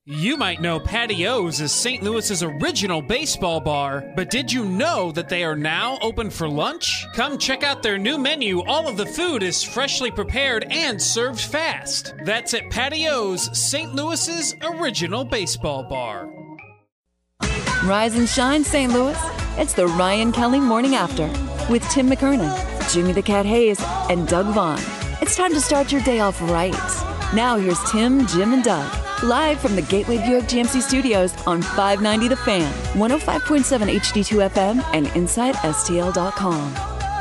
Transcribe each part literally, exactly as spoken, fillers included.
You might know Patty O's is Saint Louis's original baseball bar, but did you know that they are now open for lunch? Come check out their new menu. All of the food is freshly prepared and served fast. That's at Patty O's, Saint Louis's original baseball bar. Rise and shine, Saint Louis. It's the Ryan Kelly Morning After with Tim McKernan, Jimmy the Cat Hayes, and Doug Vaughn. It's time to start your day off right. Now here's Tim, Jim, and Doug. Live from the Gateway Buick G M C Studios on five ninety The Fan, one oh five point seven H D two F M, and inside S T L dot com.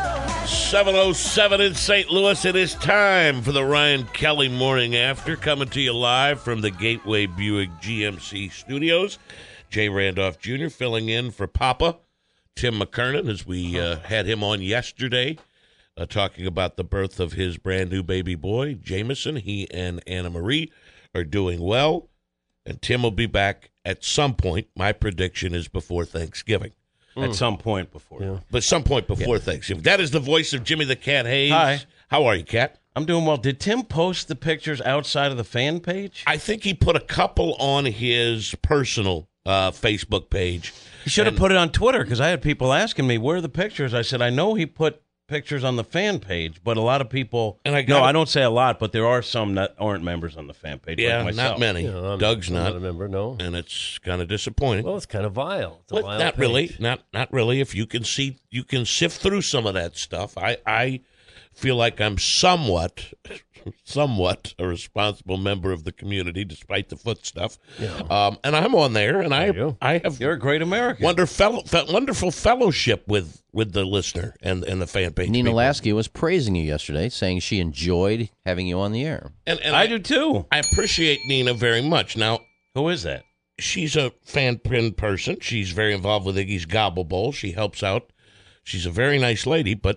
seven oh seven in Saint Louis. It is time for the Ryan Kelly Morning After, coming to you live from the Gateway Buick G M C Studios. Jay Randolph Junior filling in for Papa, Tim McKernan, as we uh, had him on yesterday, uh, talking about the birth of his brand new baby boy, Jameson. He and Anna Marie are doing well, and Tim will be back at some point. My prediction is before Thanksgiving. Mm. At some point before. Yeah. But some point before yeah. Thanksgiving. That is the voice of Jimmy the Cat Hayes. Hi. How are you, Cat? I'm doing well. Did Tim post the pictures outside of the fan page? I think he put a couple on his personal uh, Facebook page. He should have put it on Twitter, because I had people asking me, where are the pictures? I said, I know he put pictures on the fan page, but a lot of people, and I gotta, no, I don't say a lot, but there are some that aren't members on the fan page. Yeah, like not many. Yeah, I'm, Doug's I'm not. not a member, no. And it's kind of disappointing. Well, it's kind of vile. It's a well, vile not page. really. Not not really. If you can see, you can sift through some of that stuff. I, I feel like I'm somewhat, somewhat a responsible member of the community, despite the foot stuff. Yeah. Um, and I'm on there, and I, you. I have. You're a great American. Wonderful, wonderful fellowship with, with the listener and and the fan page. Nina people. Lasky was praising you yesterday, saying she enjoyed having you on the air. And, and I, I do too. I appreciate Nina very much. Now, who is that? She's a fan pin person. She's very involved with Iggy's Gobble Bowl. She helps out. She's a very nice lady. But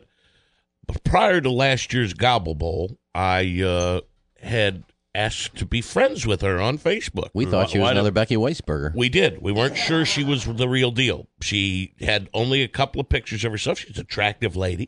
prior to last year's Gobble Bowl, I uh, had asked to be friends with her on Facebook. We thought she was another Becky Weisberger. We did. We weren't sure she was the real deal. She had only a couple of pictures of herself. She's an attractive lady.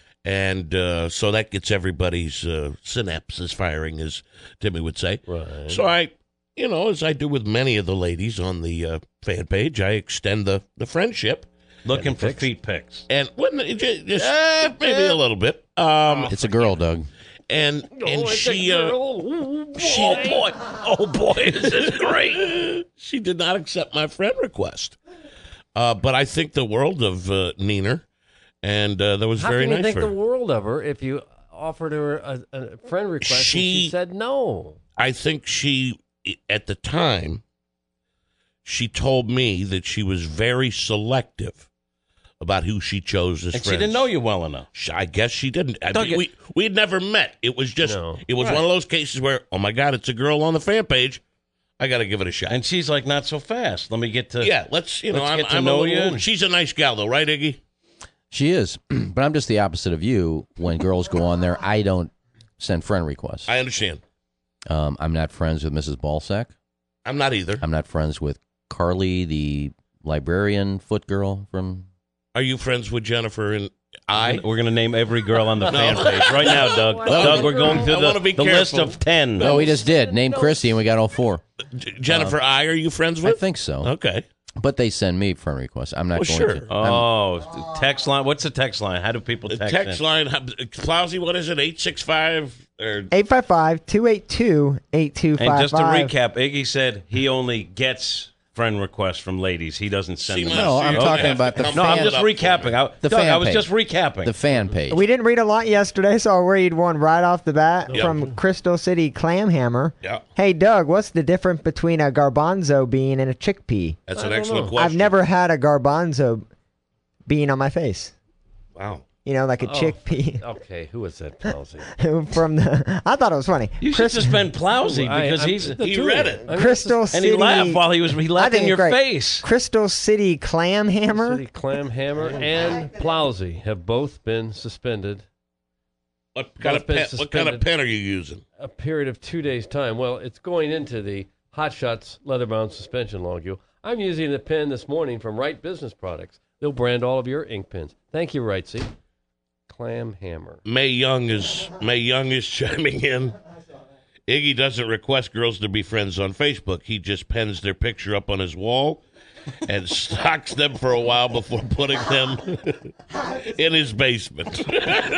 And uh, so that gets everybody's uh, synapses firing, as Timmy would say. Right. So I, you know, as I do with many of the ladies on the uh, fan page, I extend the, the friendship. Looking for feet pics. And when, just, just maybe a little bit. Um, it's a girl, Doug. And and oh, she, uh, she, oh boy, oh boy, this is great. She did not accept my friend request, uh, but I think the world of uh, Nina, and uh, that was How very can you nice think for the her. world of her if you offered her a, a friend request She- and she said no? I think she, at the time, she told me that she was very selective about who she chose as And friends. she didn't know you well enough. She- I guess she didn't. I Doug, mean, we we had never met. It was just No. it was Right. one of those cases where, oh my God, it's a girl on the fan page. I got to give it a shot. And she's like, not so fast. Let me get to. yeah, let's you know. let's I'm, get to I'm know a little, you. She's a nice gal, though, right, Iggy? She is, but I'm just the opposite of you. When girls go on there, I don't send friend requests. I understand. Um, I'm not friends with Missus Balsack. I'm not either. I'm not friends with Carly, the librarian foot girl from. Are you friends with Jennifer and I? We're going to name every girl on the fan page right now, Doug. Well, Doug, we're going through I wanna the, be the list careful. of ten. No, we just did. Name Christy, and we got all four. J- Jennifer I, are you friends I with? think so. Okay. But they send me friend requests. I'm not Well, going sure. to. I'm- Oh, text line. What's the text line? How do people The text? text in? line, Plowsy, what is it? eight six five or eight five five, two eight two, eight two five five. And just to recap, Iggy said he only gets friend requests from ladies. He doesn't send See, them. my- No, I'm Okay. talking about the Come No, fan, I'm just up for recapping. I, The Doug, fan I was page. just recapping. the fan page. We didn't read a lot yesterday, so I'll read one right off the bat Yep. from Crystal City Clamhammer. Yeah. Hey, Doug, what's the difference between a garbanzo bean and a chickpea? That's I an don't excellent know. question. I've never had a garbanzo bean on my face. Wow. You know, like a Oh. chickpea Okay, who was that, Plowsy? from the. I thought it was funny. you should Chris- just been Plowsy I- because I'm- he's the He two read of it. them. I mean, Crystal and City. he laughed while he was he I laughed think in your it's great. face. Crystal City Clamhammer. City Clamhammer and Plowsy have both been suspended What kind, of Both been pen, what kind of suspended. pen are you using? a period of two days' time. Well, it's going into the Hot Shots leather-bound suspension Longview. I'm using the pen this morning from Wright Business Products. They'll brand all of your ink pens. Thank you, Wrightsy. Clam Hammer. May Young is May Young is chiming in. Iggy doesn't request girls to be friends on Facebook. He just pens their picture up on his wall and stalks them for a while before putting them in his basement.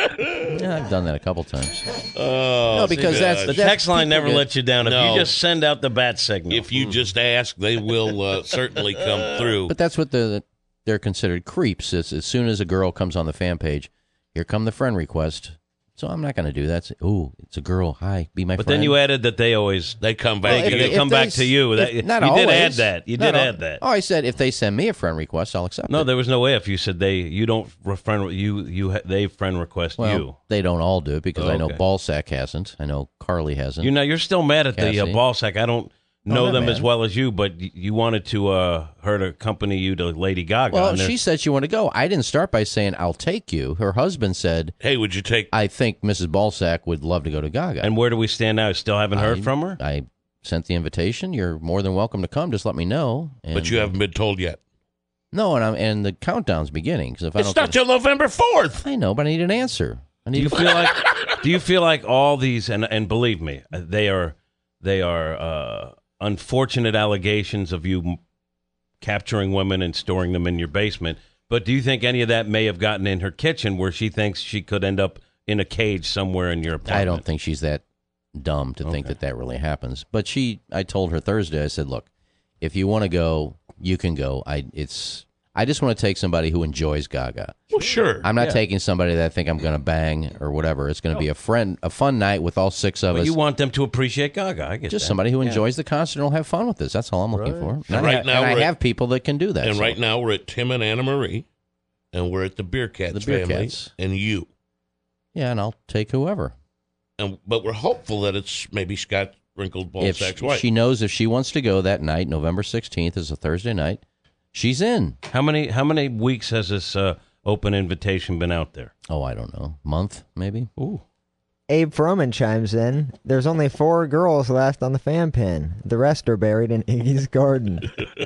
Yeah, I've done that a couple times. Oh, no, because see, that's uh, The that's text line never get- lets you down. If No. you just send out the bat signal. If you just ask, they will uh, certainly come through. But that's what the they're considered creeps. It's, as soon as a girl comes on the fan page, here come the friend request. So I'm not going to do that. Ooh, it's a girl. Hi, be my But friend. then you added that they always They come they, back. Well, to they you. come if back they to you. s- That, if- not you did add always. that. You Not did al- add that. Oh, I said if they send me a friend request, I'll accept No, it. there was no if. You said they you don't re- friend you you ha- they friend request Well, you. they don't all do it because Oh, I know okay. Ballsack hasn't. I know Carly hasn't. You know, you're still mad at the uh, Cassie. ball sack. I don't know not them mad. as well as you, but y- you wanted to uh, her to accompany you to Lady Gaga. well, and they're- she said she wanted to go. I didn't start by saying I'll take you. Her husband said, Hey, would you take? I think Missus Ballsack would love to go to Gaga. And where do we stand now? Still haven't heard I- from her. I sent the invitation. You're more than welcome to come. Just let me know. And, But you haven't been told yet. No, and I'm and the countdown's beginning because if I It's don't, not till November fourth. I know, but I need an answer. I Do need you feel like do you feel like all these and and believe me, uh, they are they are uh, unfortunate allegations of you m- capturing women and storing them in your basement. But do you think any of that may have gotten in her kitchen where she thinks she could end up in a cage somewhere in your apartment? I don't think she's that dumb to think Okay. that that really happens. But she, I told her Thursday. I said, look, if you want to go, you can go. I it's. I just want to take somebody who enjoys Gaga. Well, sure. I'm not Yeah. taking somebody that I think I'm going to bang or whatever. It's going to be a friend, a fun night with all six of But us. you want them to appreciate Gaga. I get Just that. somebody who Yeah. enjoys the concert and will have fun with this. That's all I'm looking for. And, And I, right ha- now and I we're at- have people that can do that. and so- right now we're at Tim and Anna Marie, and we're at the Beer Cats The Beer family, Cats. and you. yeah, and I'll take whoever. And but we're hopeful that it's maybe Scott Wrinkled If Ballsack's she, wife. she knows if she wants to go that night, November sixteenth is a Thursday night, she's in. How many how many weeks has this uh, open invitation been out there? Oh, I don't know, month maybe. Ooh. Abe Froman chimes in. There's only four girls left on the fan pin. The rest are buried in Iggy's garden.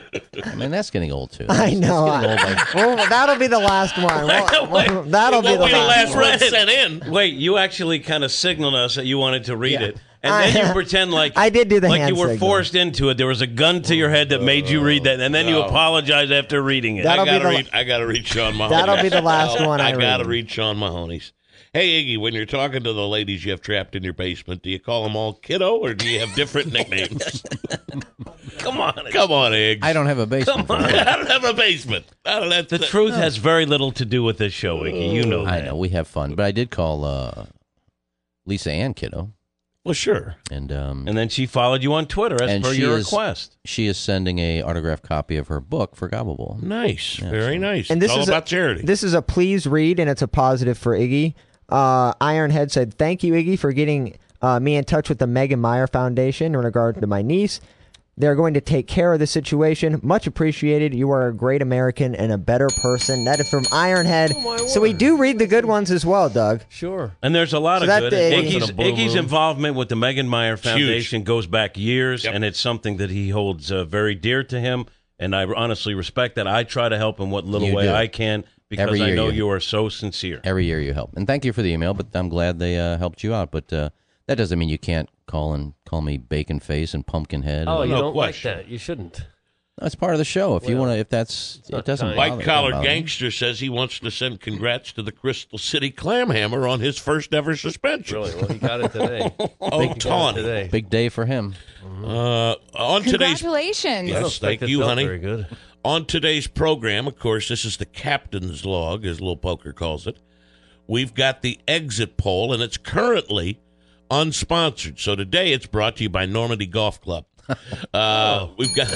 I mean, that's getting old too. I That's- know. That's getting old, like- Well, that'll be the last one. Well, well, that'll it be won't the be the last last one. one sent in. Wait, you actually kind of signaled us that you wanted to read Yeah. it. And then I- you pretend like I did do the like hand you were signal. forced into it. There was a gun to your head that made you read that, and then you No. apologize after reading it. That'll I be gotta the- read. I gotta read Sean Mahoney. That'll be the last one I I gotta read. read Sean Mahoney's. Hey Iggy, when you're talking to the ladies you have trapped in your basement, do you call them all kiddo or do you have different nicknames? Come on, Come on, Iggy. I don't have a basement. for I that. don't have a basement. I don't, that's the truth has very little to do with this show, Iggy. You know that. I know we have fun, but I did call uh, Lisa Ann Kiddo, Well, sure. and um, And then she followed you on Twitter as And per she your is- request. she is sending a autographed copy of her book for Gobbleable. Nice. Very nice. And this it's all is about a, charity. This is a please read, and it's a positive for Iggy. Uh, Ironhead said, "Thank you, Iggy, for getting uh, me in touch with the Megan Meyer Foundation in regard to my niece. They're going to take care of the situation. Much appreciated. You are a great American and a better person." That is from Ironhead. Oh, So we do read the good ones as well, Doug. Sure. And there's a lot So of that good. day- Iggy's, Once in a blue Iggy's moon. involvement with the Megan Meyer huge. Foundation goes back years, Yep. and it's something that he holds uh, very dear to him. And I honestly respect that. I try to help in what little You way do. I can because Every I year know you- you are so sincere. Every year you help, and thank you for the email. But I'm glad they uh, helped you out. But uh, that doesn't mean you can't call and call me Bacon Face and Pumpkin Head. Oh, and- you no don't question. like that. You shouldn't. That's part of the show. If you Well, want to, if that's not it doesn't kind. bother, White Collar doesn't bother me. Gangster says he wants to send congrats to the Crystal City Clamhammer on his first ever suspension. Really? Well, he got it today. Oh, He got it Tawny. today. Big day for him. Uh, on today's Congratulations. Yes, I don't thank think it you, felt honey. Very good. On today's program, of course, this is the captain's log, as Lil Poker calls it. We've got the exit poll, and it's currently unsponsored. So today it's brought to you by Normandy Golf Club. Uh, we've got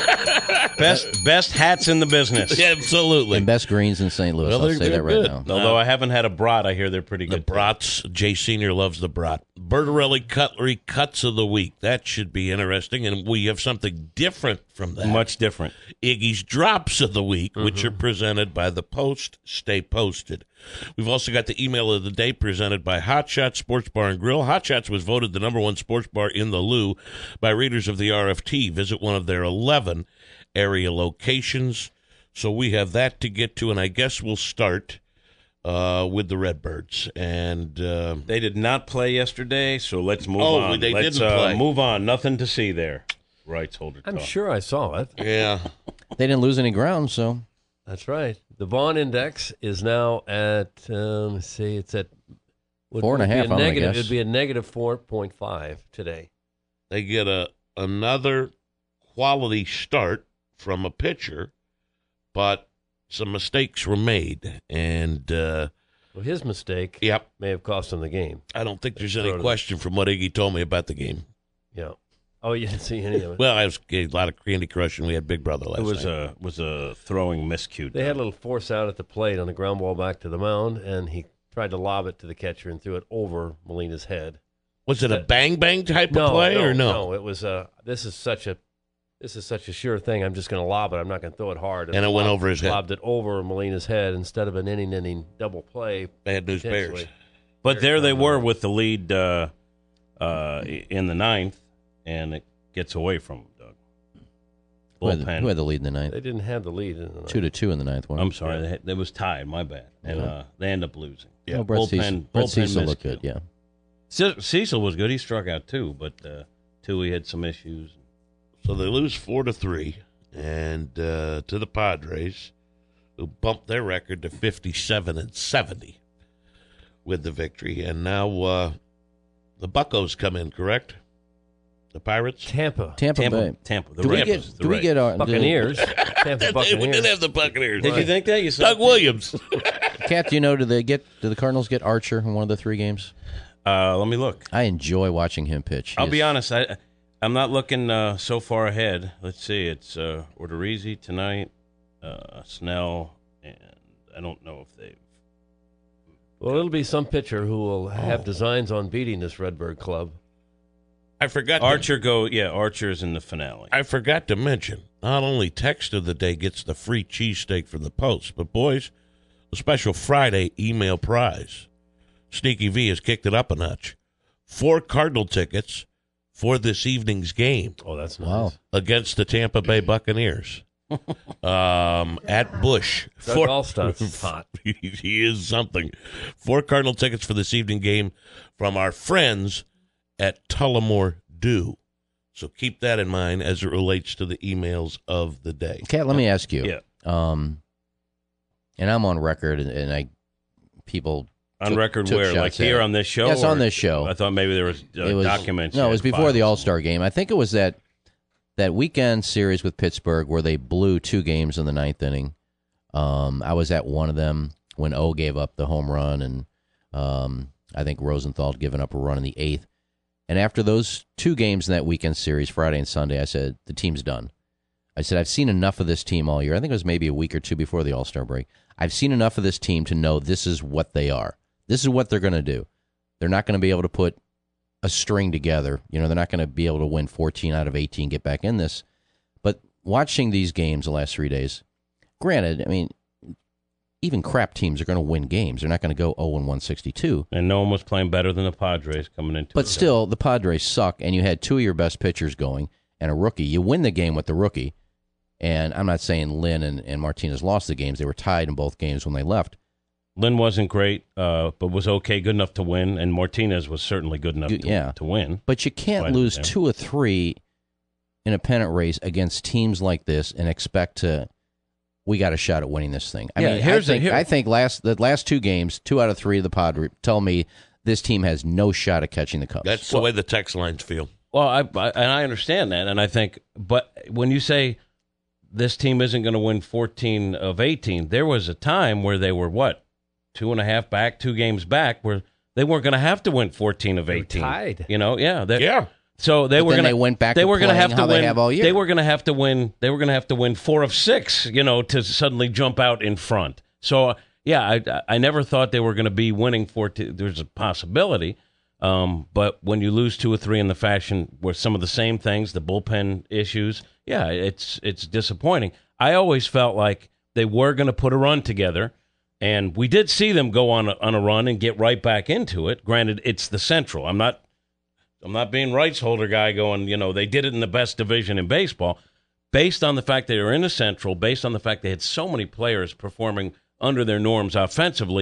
Best best hats in the business. absolutely And best greens in Saint Louis. Well, I'll they're say that good, right good. now. Although I haven't had a brat, I hear they're pretty the good. brats. Jay Senior loves the brat. Bertarelli Cutlery Cuts of the Week. That should be interesting, and we have something different from that. Much different. Iggy's Drops of the Week, which are presented by the Post. Stay posted. We've also got the Email of the Day presented by Hot Shots Sports Bar and Grill. Hot Shots was voted the number one sports bar in the Lou by readers of the R F T. Visit one of their eleven area locations. So we have that to get to, and I guess we'll start uh, with the Redbirds. And uh, They did not play yesterday, so let's move Oh, on. they let's didn't uh, play. move on. Nothing to see there. Rights holder I'm talk. sure I saw it. yeah, They didn't lose any ground, so That's right. The Vaughn Index is now at, um, let's see, it's at would, Four and a would be half, I'm gonna negative, guess. It'd be a negative four point five today. they get a another quality start from a pitcher, but some mistakes were made. And, uh, Well, his mistake yep, may have cost him the game. I don't think there's Throw any to the- question from what Iggy told me about the game. Yeah. Oh, you didn't see any of it. Well, I was a lot of Candy Crush, and we had Big Brother last It was night. a was a throwing miscue. They had a little force out at the plate on the ground ball back to the mound, and he tried to lob it to the catcher and threw it over Molina's head. Was it a bang bang type No, of play no, or no? no, it was a. This is such a, this is such a sure thing. I'm just going to lob it. I'm not going to throw it hard. And it went over his head. Lobbed it over Molina's head instead of an inning inning double play. Bad news Bears. potentially. But there they were with the lead uh, uh, in the ninth, and it gets away from them, Doug. who had, the, Bullpen. who had the lead in the ninth? They didn't have the lead in the ninth. Two to two in the ninth one. I'm sorry, they had, it was tied. My bad, and Yeah. uh, they end up losing. Yeah, Brett bullpen, Cecil, Brett bullpen Cecil looked miscue. good. Yeah, Ce- Cecil was good. He struck out two, but uh, Tui had some issues. So they lose four to three, and uh, to the Padres, who bumped their record to fifty-seven and seventy with the victory. And now uh, the Buccos come in, correct? The Pirates. Tampa. Tampa, Tampa, Bay. Tampa. The do we Rays, get? the Do we Rays. get our Buccaneers. Tampa we Buccaneers. did have the Buccaneers. Did you think that? You saw Doug Williams. Cat, do you know? Do they get? Do the Cardinals get Archer in one of the three games? Uh, let me look. I enjoy watching him pitch. He I'll is- be honest. I I'm not looking uh, so far ahead. Let's see. It's uh, Odorizzi tonight, uh, Snell, and I don't know if they've. Well, it'll be some pitcher who will have designs on beating this Redbird club. I forgot. To, Archer go. Yeah, Archer's in the finale. I forgot to mention. Not only Text of the Day gets the free cheesesteak for the Post, but boys, a special Friday email prize. Sneaky V has kicked it up a notch. Four Cardinal tickets for this evening's game Oh, that's nice. Wow. against the Tampa Bay Buccaneers um, at Busch. Doug Four- Allstott's hot. he is something. Four Cardinal tickets for this evening game from our friends at Tullamore Dew. So keep that in mind as it relates to the emails of the day. Cat, let me ask you. Yeah. Um, and I'm on record, and, and I people On took- record, took where like shots at here it. on this show? Yes, on or- this show. I thought maybe there was, uh, it was documents. No, you it was had before the filed. All Star game. I think it was that that weekend series with Pittsburgh where they blew two games in the ninth inning. Um, I was at one of them when O gave up the home run, and um, I think Rosenthal had given up a run in the eighth. And after those two games in that weekend series, Friday and Sunday, I said, the team's done. I said, I've seen enough of this team all year. I think it was maybe a week or two before the All-Star break. I've seen enough of this team to know this is what they are. This is what they're going to do. They're not going to be able to put a string together. You know, they're not going to be able to win fourteen out of eighteen, get back in this. But watching these games the last three days, granted, I mean, even crap teams are going to win games. They're not going to go oh and one sixty-two. And no one was playing better than the Padres coming into But it. still, the Padres suck, and you had two of your best pitchers going and a rookie. You win the game with the rookie. And I'm not saying Lynn and, and Martinez lost the games. They were tied in both games when they left. Lynn wasn't great, uh, but was okay, good enough to win, and Martinez was certainly good enough You- to, yeah. to win. But you can't Right, lose yeah. two or three in a pennant race against teams like this and expect to, we got a shot at winning this thing. I Yeah, mean, here's I the- think, here- I think last the last two games, two out of three of the Padres tell me this team has no shot at catching the Cubs. That's the way the text lines feel. Well, I, I and I understand that, and I think, but when you say this team isn't going to win fourteen of eighteen, there was a time where they were what, two and a half back, two games back, where they weren't going to have to win fourteen of They were eighteen. tied. You know, yeah, they- Yeah. So they But were then going they went back They to were going to playing have to how they win. have all year. They were going to have to win. They were going to have to win four of six. You know, to suddenly jump out in front. So yeah, I I never thought they were going to be winning fourteen. There's a possibility. Um, but when you lose two or three in the fashion where some of the same things, the bullpen issues, yeah, it's it's disappointing. I always felt like they were going to put a run together, and we did see them go on a, on a run and get right back into it. Granted, it's the Central. I'm not I'm not being rights holder guy going, you know, they did it in the best division in baseball. Based on the fact they were in the Central, based on the fact they had so many players performing under their norms offensively,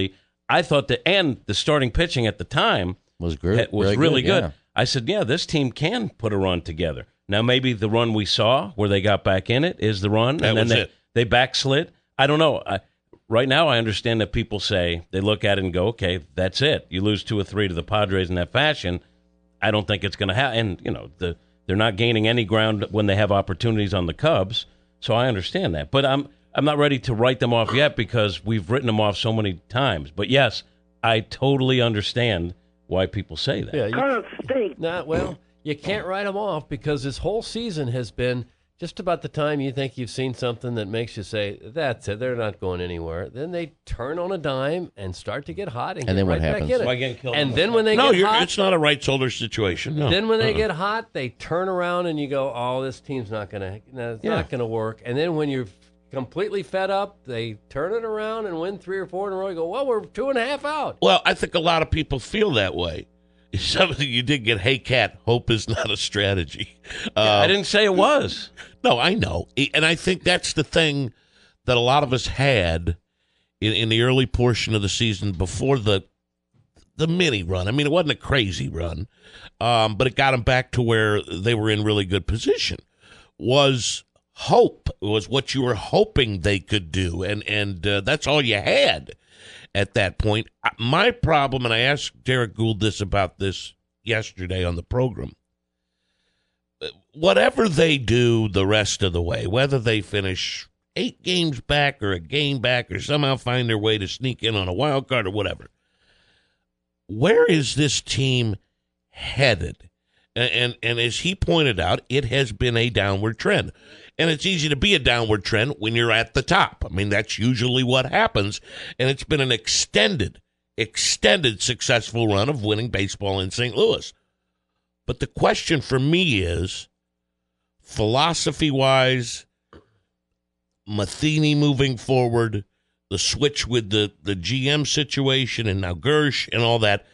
I thought that, and the starting pitching at the time Was good. was Very really good, good. yeah. I said, yeah, this team can put a run together. Now, maybe the run we saw where they got back in it is the run, That and then was they, it. they backslid. I don't know. I, right now, I understand that people say, they look at it and go, okay, that's it. You lose two or three to the Padres in that fashion. I don't think it's going to happen. And, you know, the, they're not gaining any ground when they have opportunities on the Cubs, so I understand that. But I'm I'm not ready to write them off yet because we've written them off so many times. But, yes, I totally understand why people say that. Yeah, you, not well. You can't write them off because this whole season has been just about the time you think you've seen something that makes you say, that's it, they're not going anywhere. Then they turn on a dime and start to get hot and, And get then what right back happens? in it. Why getting killed and on then the when they No, get you're, hot, it's not a rights holder situation. No. then when they Uh-uh. get hot, they turn around and you go, oh, this team's not going to no, it's Yeah. not going to work. And then when you're completely fed up, they turn it around and win three or four in a row. You go, well, we're two and a half out. Well, I think a lot of people feel that way. Something you did get, hey, Cat, hope is not a strategy. Uh, I didn't say it was. No, I know. And I think that's the thing that a lot of us had in, in the early portion of the season before the the mini run. I mean, it wasn't a crazy run, um, but it got them back to where they were in really good position. Was hope. It was what you were hoping they could do, and, and uh, that's all you had at that point. My problem, and I asked Derek Gould this about this yesterday on the program, whatever they do the rest of the way, whether they finish eight games back or a game back or somehow find their way to sneak in on a wild card or whatever, where is this team headed? And, and, and as he pointed out, it has been a downward trend. And it's easy to be a downward trend when you're at the top. I mean, that's usually what happens. And it's been an extended, extended successful run of winning baseball in Saint Louis. But the question for me is, philosophy-wise, Matheny moving forward, the switch with the, the G M situation and now Gersh and all that,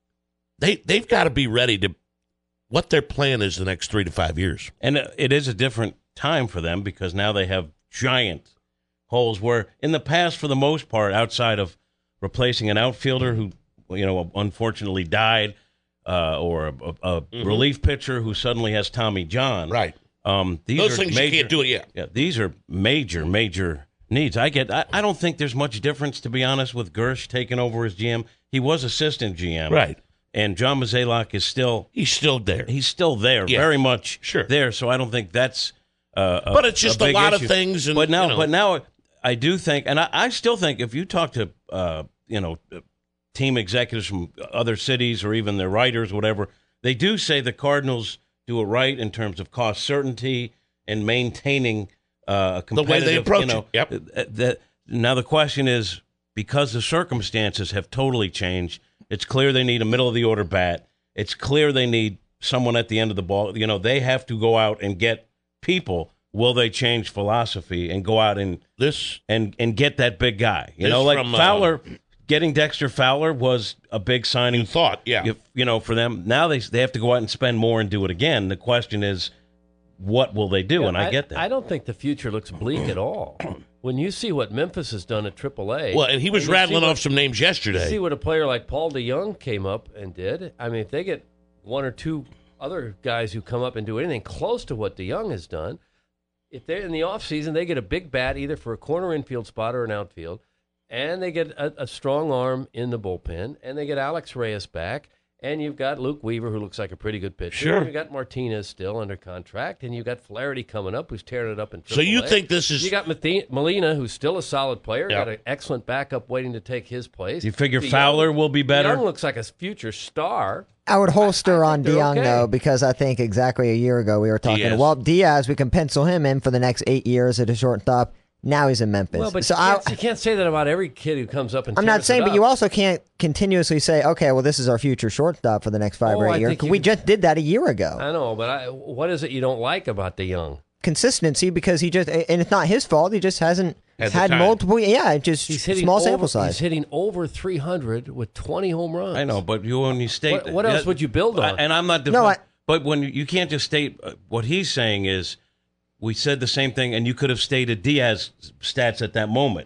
they, they've got to be ready to what their plan is the next three to five years. And it is a different time for them because now they have giant holes where in the past, for the most part, outside of replacing an outfielder who, you know, unfortunately died, uh, or a, a Mm-hmm. relief pitcher who suddenly has Tommy John. Right. Um, these Those are things major, you can't do it yet. Yeah, these are major, major needs. I get. I, I don't think there's much difference, to be honest, with Gersh taking over as G M. He was assistant G M. Right. And John Mozeliak is still He's still there. he's still there, Yeah. very much Sure. there. So I don't think that's. Uh, a, But it's just a big lot issue. of things and, but now, you know. but now, I do think, and I, I still think, if you talk to uh, you know team executives from other cities or even their writers, whatever, they do say the Cardinals do it right in terms of cost certainty and maintaining uh, a The way they competitive. approach you know, it. Yep. uh, that now the question is, because the circumstances have totally changed, it's clear they need a middle of the order bat. It's clear they need someone at the end of the ball. You know, they have to go out and get people. Will they change philosophy and go out and This and and get that big guy? You This know, like from, uh, Fowler, getting Dexter Fowler was a big signing. you thought, yeah. If, you know, for them now, they they have to go out and spend more and do it again. The question is, what will they do? Yeah, and I, get that. I don't think the future looks bleak at all. When you see what Memphis has done at triple A. Well, and he was you see rattling what- off some names you yesterday. see what a player like Paul DeYoung came up and did. I mean, if they get one or two other guys who come up and do anything close to what DeYoung has done, if they're in the offseason, they get a big bat either for a corner infield spot or an outfield, and they get a, a strong arm in the bullpen, and they get Alex Reyes back, and you've got Luke Weaver, who looks like a pretty good pitcher. Sure. And you've got Martinez still under contract, and you've got Flaherty coming up, who's tearing it up in So triple you A. think this is- You got Mathe- Molina, who's still a solid player, Yeah. got an excellent backup waiting to take his place. You figure DeYoung- Fowler will be better? DeYoung looks like a future star. I would holster I- I on think they're DeYoung okay. though, because I think exactly a year ago we were talking. Diaz. Well, Diaz, we can pencil him in for the next eight years at a shortstop. Now he's in Memphis. Well, but so you, I, can't, you can't say that about every kid who comes up and I'm not tears saying, it but up. you also can't continuously say, okay, well, this is our future shortstop for the next five Oh, or I eight years. think you We can- just did that a year ago. I know, but I, what is it you don't like about DeYoung? Consistency, because he just, and it's not his fault. He just hasn't Had the had time. multiple. Yeah, just He's hitting small over, sample size. He's hitting over three hundred with twenty home runs. I know, but you when you state What- that- what else yeah, would you build on? And I'm not. Defi- No, I- but when you, you can't just state uh, what he's saying is, we said the same thing, and you could have stated Diaz stats at that moment.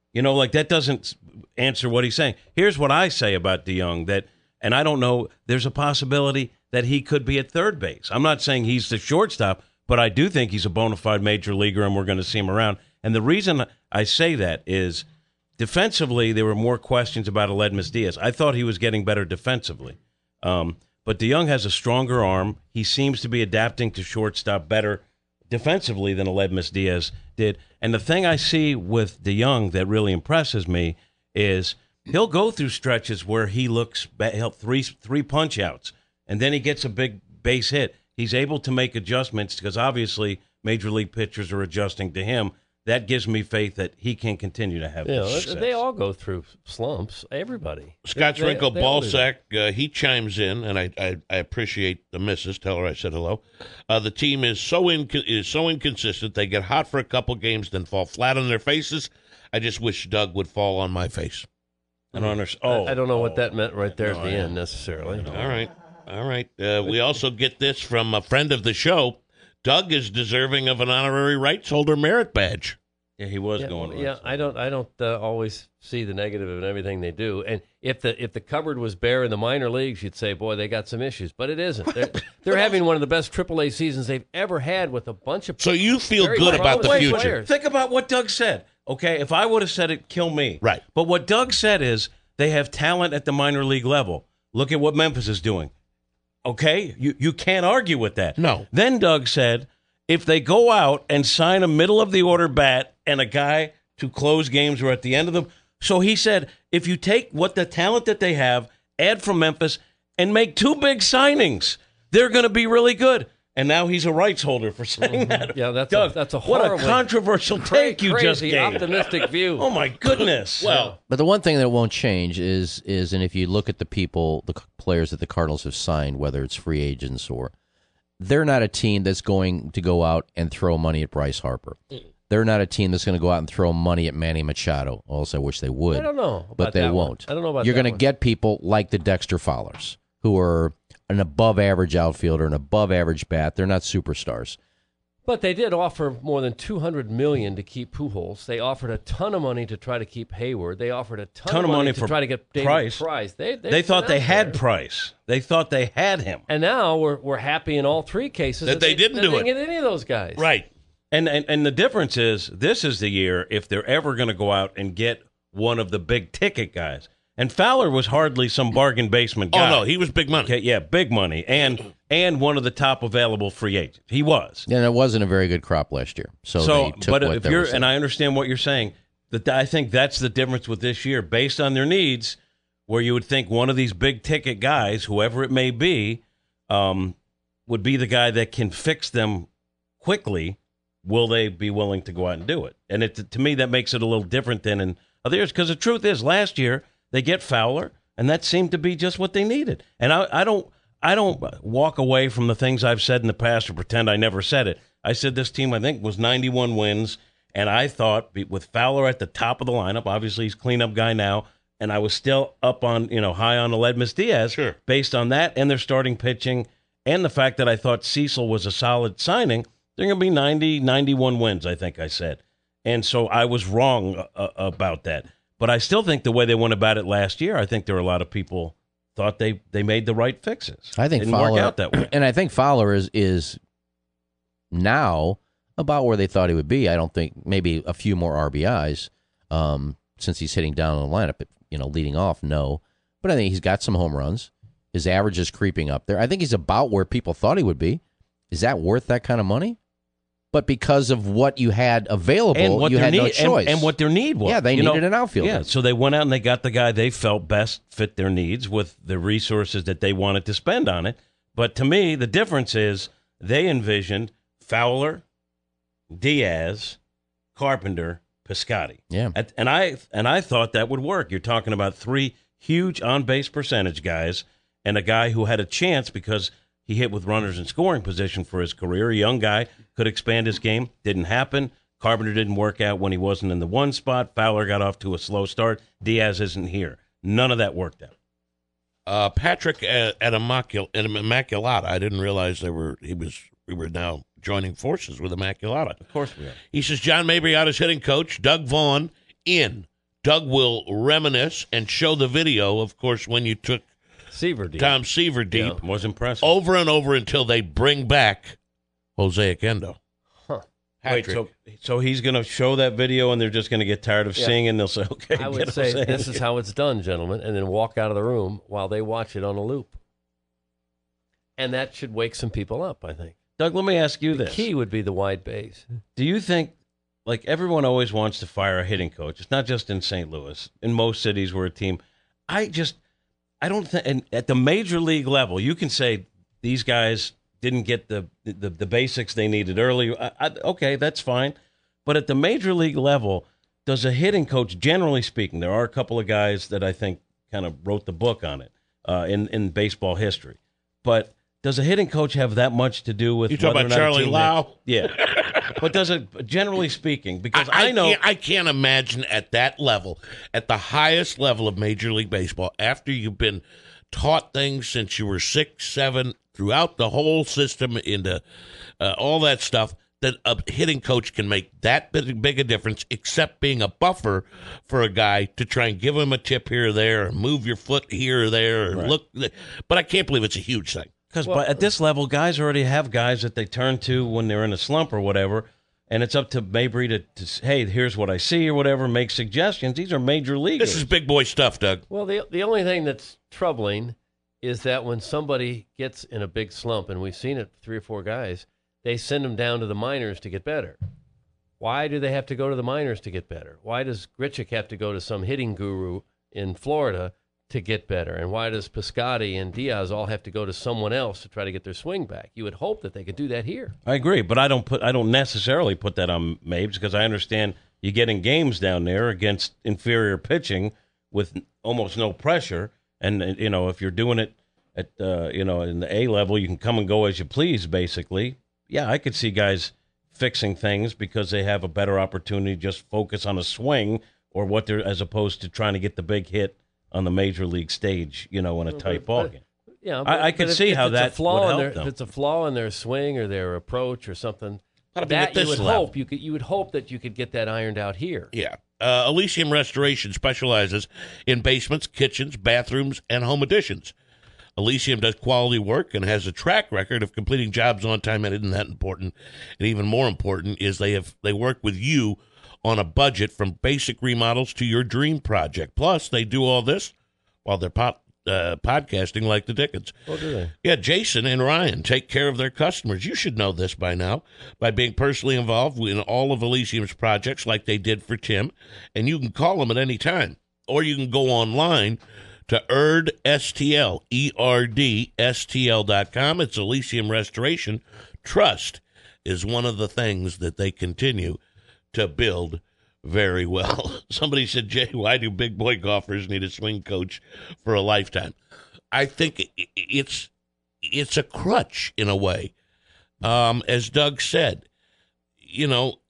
You know, like that doesn't answer what he's saying. Here's what I say about DeYoung, that, and I don't know, there's a possibility that he could be at third base. I'm not saying he's the shortstop, but I do think he's a bona fide major leaguer, and we're going to see him around. And the reason I say that is defensively, there were more questions about Aledmys Diaz. I thought he was getting better defensively. Um, but DeYoung has a stronger arm. He seems to be adapting to shortstop better defensively than Aledmys Diaz did. And the thing I see with DeYoung that really impresses me is he'll go through stretches where he looks he'll three three punch outs, and then he gets a big base hit. He's able to make adjustments because obviously major league pitchers are adjusting to him. That gives me faith that he can continue to have You know, success. they all go through slumps. Everybody. Scott They- Wrinkle they all do Ballsack, uh, he chimes in, and I, I, I appreciate the missus. Tell her I said hello. Uh, the team is so inco- is so inconsistent. They get hot for a couple games, then fall flat on their faces. I just wish Doug would fall on my face. I don't understand. I- Oh, I don't know oh. what that meant right there No, at the I- end necessarily. All right. All right. Uh, we also get this from a friend of the show. Doug is deserving of an honorary rights holder merit badge. Yeah, he was Yeah, going. yeah, right. I don't, I don't uh, always see the negative in everything they do. And if the if the cupboard was bare in the minor leagues, you'd say, boy, they got some issues. But it isn't. They're, they're having one of the best triple A seasons they've ever had with a bunch of. So you feel very good about the promising future. players. Think about what Doug said. Okay, if I would have said it, kill me. Right. But what Doug said is they have talent at the minor league level. Look at what Memphis is doing. Okay, you you can't argue with that. No. Then Doug said if they go out and sign a middle of the order bat and a guy to close games or at the end of them. So he said, if you take what the talent that they have, add from Memphis, and make two big signings, they're going to be really good. And now he's a rights holder for saying that. Yeah, that's Doug, a, that's a what a horrible, controversial take you crazy, just gave. optimistic view. Oh my goodness. Well, But the one thing that won't change is is, and if you look at the people, the players that the Cardinals have signed, whether it's free agents or, they're not a team that's going to go out and throw money at Bryce Harper. They're not a team that's going to go out and throw money at Manny Machado. Also, I wish they would. I don't know about but they that one. won't. I don't know about You're that going to one. get people like the Dexter Fowlers, who are an above-average outfielder, an above-average bat. They're not superstars. But they did offer more than two hundred million dollars to keep Pujols. They offered a ton of money to try to keep Hayward. They offered a ton, Ton of of money to for try to get David Price. Price. They, They they've thought been they out had there. Price. They thought they had him. And now we're we're happy in all three cases That they didn't that do they it. didn't get any of those guys. right. And, and and the difference is this is the year if they're ever going to go out and get one of the big ticket guys. And Fowler was hardly some bargain basement guy. Oh, no, he was big money. Okay, yeah, big money, and and one of the top available free agents. He was. And it wasn't a very good crop last year. So, So, they took but what if they you're, were and I understand what you're saying, that I think that's the difference with this year, based on their needs, where you would think one of these big ticket guys, whoever it may be, um, would be the guy that can fix them quickly. Will they be willing to go out and do it? And it, to me, that makes it a little different than in other years. Because the truth is, last year they get Fowler, and that seemed to be just what they needed. And I, I don't, I don't walk away from the things I've said in the past or pretend I never said it. I said this team, I think, was ninety-one wins, and I thought with Fowler at the top of the lineup, obviously he's cleanup guy now, and I was still up on, you know, high on Aledmys Diaz, Sure. based on that and their starting pitching, and the fact that I thought Cecil was a solid signing. They're going to be ninety, ninety-one wins, I think I said. And so I was wrong uh, about that. But I still think the way they went about it last year, I think there were a lot of people thought they, they made the right fixes. I think Didn't Fowler, work out that way. And I think Fowler is is now about where they thought he would be. I don't think maybe a few more R B Is um, since he's hitting down in the lineup. You know, leading off, no. But I think he's got some home runs. His average is creeping up there. I think he's about where people thought he would be. Is that worth that kind of money? But because of what you had available, And what you their had need, no choice. And, and what their need was. Yeah, they You needed know, an outfielder. Yeah, so they went out and they got the guy they felt best fit their needs with the resources that they wanted to spend on it. But to me, the difference is they envisioned Fowler, Diaz, Carpenter, Piscotty. Yeah. At- And I and I thought that would work. You're talking about three huge on-base percentage guys and a guy who had a chance because he hit with runners in scoring position for his career. A young guy could expand his game. Didn't happen. Carpenter didn't work out when he wasn't in the one spot. Fowler got off to a slow start. Diaz isn't here. None of that worked out. Uh, Patrick at, at Immacul- at Immaculata. I didn't realize they were he was we were now joining forces with Immaculata. Of course we are. He says John Mabriotta's hitting coach, Doug Vaughn, in. Doug will reminisce and show the video, of course, when you took Seaver deep. Tom Seaver deep Yeah. Was impressive. over and over until they bring back Jose Oquendo. Huh. Wait, Hat-trick. so so he's going to show that video, and they're just going to get tired of Yeah. seeing it, and they'll say, "Okay, I get would say Jose this in is here." how it's done, gentlemen, and then walk out of the room while they watch it on a loop. And that should wake some people up, I think. Doug, let me ask you The this: key would be the wide base. Do you think, like everyone always wants to fire a hitting coach? It's not just in Saint Louis. In most cities, we're a team. I just, I don't think, and at the major league level, you can say these guys didn't get the the, the basics they needed early. I, I, okay, that's fine. But at the major league level, does a hitting coach, generally speaking, there are a couple of guys that I think kind of wrote the book on it uh, in in baseball history, but does a hitting coach have that much to do with You talking whether about or not a Charlie team Lau? hits? Yeah. But does it, generally speaking, because I, I, know can't, I can't imagine at that level, at the highest level of Major League Baseball, after you've been taught things since you were six, seven, throughout the whole system, into uh, all that stuff, that a hitting coach can make that big, big a difference, except being a buffer for a guy to try and give him a tip here or there, or move your foot here or there, or Right. look. But I can't believe it's a huge thing. Because at this level, guys already have guys that they turn to when they're in a slump or whatever, and it's up to Mabry to, to say, hey, here's what I see or whatever, make suggestions. These are major leaguers. This is big boy stuff, Doug. Well, the the only thing that's troubling is that when somebody gets in a big slump, and we've seen it, three or four guys, they send them down to the minors to get better. Why do they have to go to the minors to get better? Why does Grichuk have to go to some hitting guru in Florida to get better? And why does Piscotty and Diaz all have to go to someone else to try to get their swing back? You would hope that they could do that here. I agree, but I don't put I don't necessarily put that on Mabes because I understand you get in games down there against inferior pitching with almost no pressure, and uh, you know if you're doing it at uh, you know in the A level, you can come and go as you please. Basically, yeah, I could see guys fixing things because they have a better opportunity to just focus on a swing or what they're as opposed to trying to get the big hit on the major league stage, you know, in a tight ball game. Yeah, I- I could if- see if how it's that a flaw would in help their, them. If it's a flaw in their swing or their approach or something, Gotta be at that you this would level. hope you could you would hope that you could get that ironed out here. Yeah. Uh, Elysium Restoration specializes in basements, kitchens, bathrooms, and home additions. Elysium does quality work and has a track record of completing jobs on time, and isn't that important? And even more important is they have they work with you on a budget from basic remodels to your dream project. Plus, they do all this while they're pot, uh, podcasting like the Dickens. Oh, do they? Yeah, Jason and Ryan take care of their customers. You should know this by now by being personally involved in all of Elysium's projects like they did for Tim. And you can call them at any time. Or you can go online to E R D S T L, E R D S T L dot com. It's Elysium Restoration. Trust is one of the things that they continue to build very well. Somebody said, Jay, why do big boy golfers need a swing coach for a lifetime? I think it's it's a crutch in a way. Um, as Doug said, you know,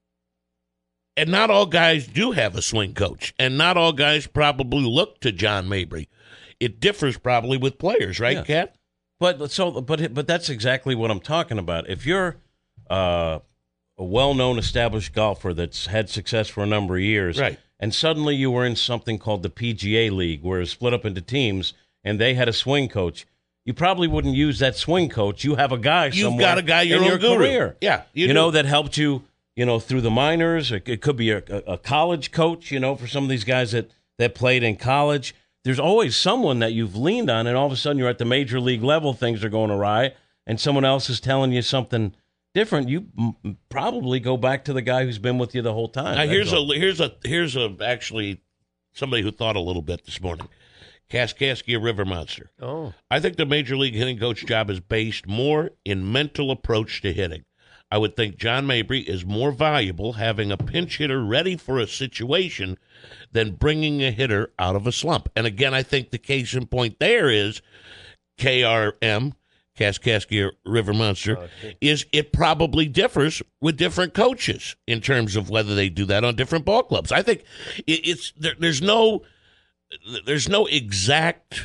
and not all guys do have a swing coach, and not all guys probably look to John Mabry. It differs probably with players, right, Yeah. Kat? But so, but but that's exactly what I'm talking about. If you're uh, a well-known, established golfer that's had success for a number of years, Right. and suddenly you were in something called the P G A League, where it's split up into teams, and they had a swing coach, you probably wouldn't use that swing coach. You have a guy You've somewhere got a guy, your in own your guru. career, Yeah, you you, do. know that helped you, you know, through the minors. Or it could be a, a college coach, you know, for some of these guys that that played in college. There's always someone that you've leaned on, and all of a sudden you're at the major league level, things are going awry, and someone else is telling you something different. You m- probably go back to the guy who's been with you the whole time. Now, That's here's all. a here's a here's a actually somebody who thought a little bit this morning. Kaskaskia River Monster. Oh, I think the major league hitting coach job is based more in mental approach to hitting. I would think John Mabry is more valuable having a pinch hitter ready for a situation than bringing a hitter out of a slump. And again, I think the case in point there is K R M, Kaskaskia River Monster, Okay. is it probably differs with different coaches in terms of whether they do that on different ball clubs. I think it, it's there, there's no there's no exact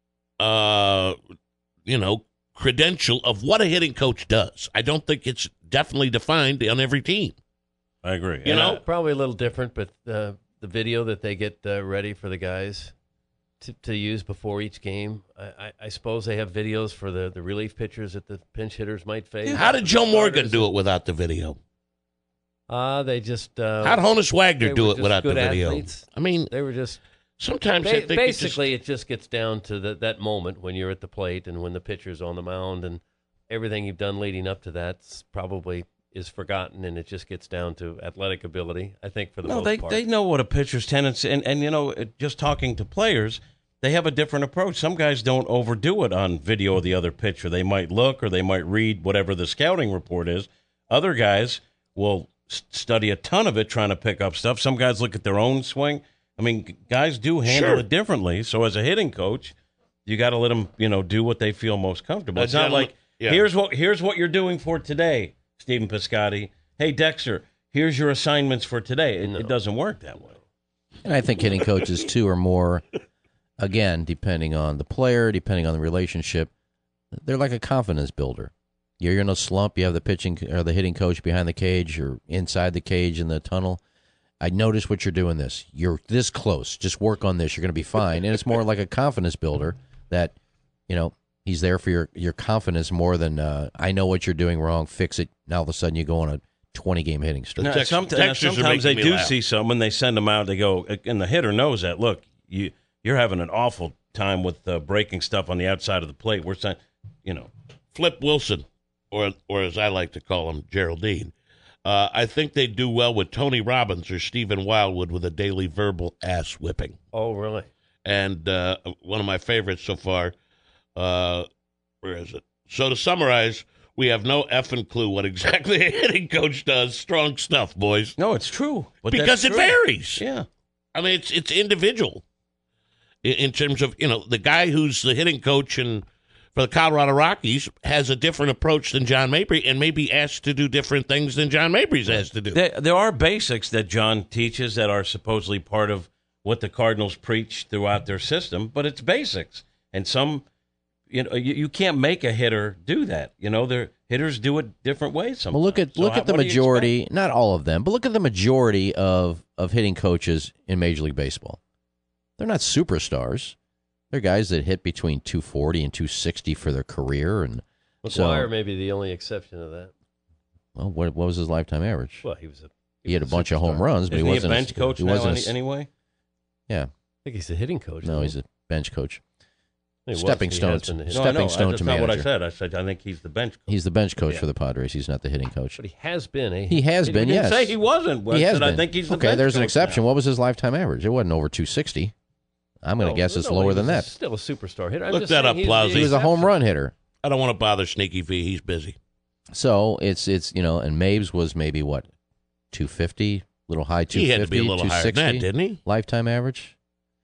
uh you know credential of what a hitting coach does. I don't think it's definitely defined on every team. I agree. You And know? I- probably a little different, but uh, the video that they get uh, ready for the guys to, to use before each game. I, I, I suppose they have videos for the, the relief pitchers that the pinch hitters might face. How did Joe Morgan do it without the video? Uh, they just uh, How'd Honus Wagner they do were it just without the good video? athletes. I mean, They were just sometimes I ba- think it basically just, it just gets down to the, that moment when you're at the plate and when the pitcher's on the mound, and everything you've done leading up to that probably is forgotten, and it just gets down to athletic ability, I think, for the No, most they part. they know what a pitcher's tendency, and and you know, it- just talking to players, they have a different approach. Some guys don't overdo it on video of the other pitcher. They might look or they might read whatever the scouting report is. Other guys will s- study a ton of it, trying to pick up stuff. Some guys look at their own swing. I mean, g- guys do handle Sure. it differently. So as a hitting coach, you got to let them, you know, do what they feel most comfortable. A It's not gentleman- like yeah. here's what here's what you're doing for today, Stephen Piscotty. Hey, Dexter, here's your assignments for today. It, it doesn't work that way. And I think hitting coaches, too, are more, again, depending on the player, depending on the relationship, they're like a confidence builder. You're in a slump, you have the pitching or the hitting coach behind the cage or inside the cage in the tunnel. I notice what you're doing this. You're this close. Just work on this. You're going to be fine. And it's more like a confidence builder that, you know, he's there for your, your confidence more than, uh, I know what you're doing wrong, fix it. Now all of a sudden you go on a twenty-game hitting streak. No, Tex- some- now, Textures are sometimes they making me do laugh. see someone, they send them out, they go, and the hitter knows that, look, you, you're having an awful time with uh, breaking stuff on the outside of the plate. We're saying, you know. Flip Wilson, or or as I like to call him, Geraldine. Uh, I think they do well with Tony Robbins or Stephen Wildwood with a daily verbal ass whipping. Oh, really? And uh, one of my favorites so far, uh, where is it? So to summarize, we have no effing clue what exactly a hitting coach does. Strong stuff, boys. No, it's true. But Because that's it true. varies. Yeah. I mean, it's it's individual in, in terms of, you know, the guy who's the hitting coach and for the Colorado Rockies has a different approach than John Mabry and may be asked to do different things than John Mabry's asked to do. There, there are basics that John teaches that are supposedly part of what the Cardinals preach throughout their system, but it's basics. And some, you know, you, you can't make a hitter do that. You know, their hitters do it different ways sometimes. Well, look at So look how- at the what do you majority, not all of them, but look at the majority of, of hitting coaches in Major League Baseball. They're not superstars. They're guys that hit between two forty and two sixty for their career. And McGuire so, may be the only exception to that. well, what, what was his lifetime average? Well, he was a He had a was bunch of home superstar. runs, but Isn't he he a wasn't bench coach he now wasn't any, a, anyway? Yeah, I think he's a hitting coach. no, isn't he's he? a bench coach. He was. stepping He stone has to- been the hitting- No, I know. Stepping stone That's to not what I manager. said. I said I think he's the bench coach. He's the bench coach Yeah. for the Padres. He's not the hitting coach. But he has been. Eh? He has He been, didn't yes. say he wasn't. I He has said been. I think he's the okay, bench there's an coach exception. now. What was his lifetime average? It wasn't over two sixty. I'm going to No, guess it's no, lower he than was that. Still a superstar hitter. I'm Look just that saying up, he's the Plowsy. He was a home exception. run hitter. I don't want to bother Sneaky V. He's busy. So it's it's you know, and Mabes was maybe what two fifty, little high two fifty, He had to be a little higher than that, didn't he? lifetime average.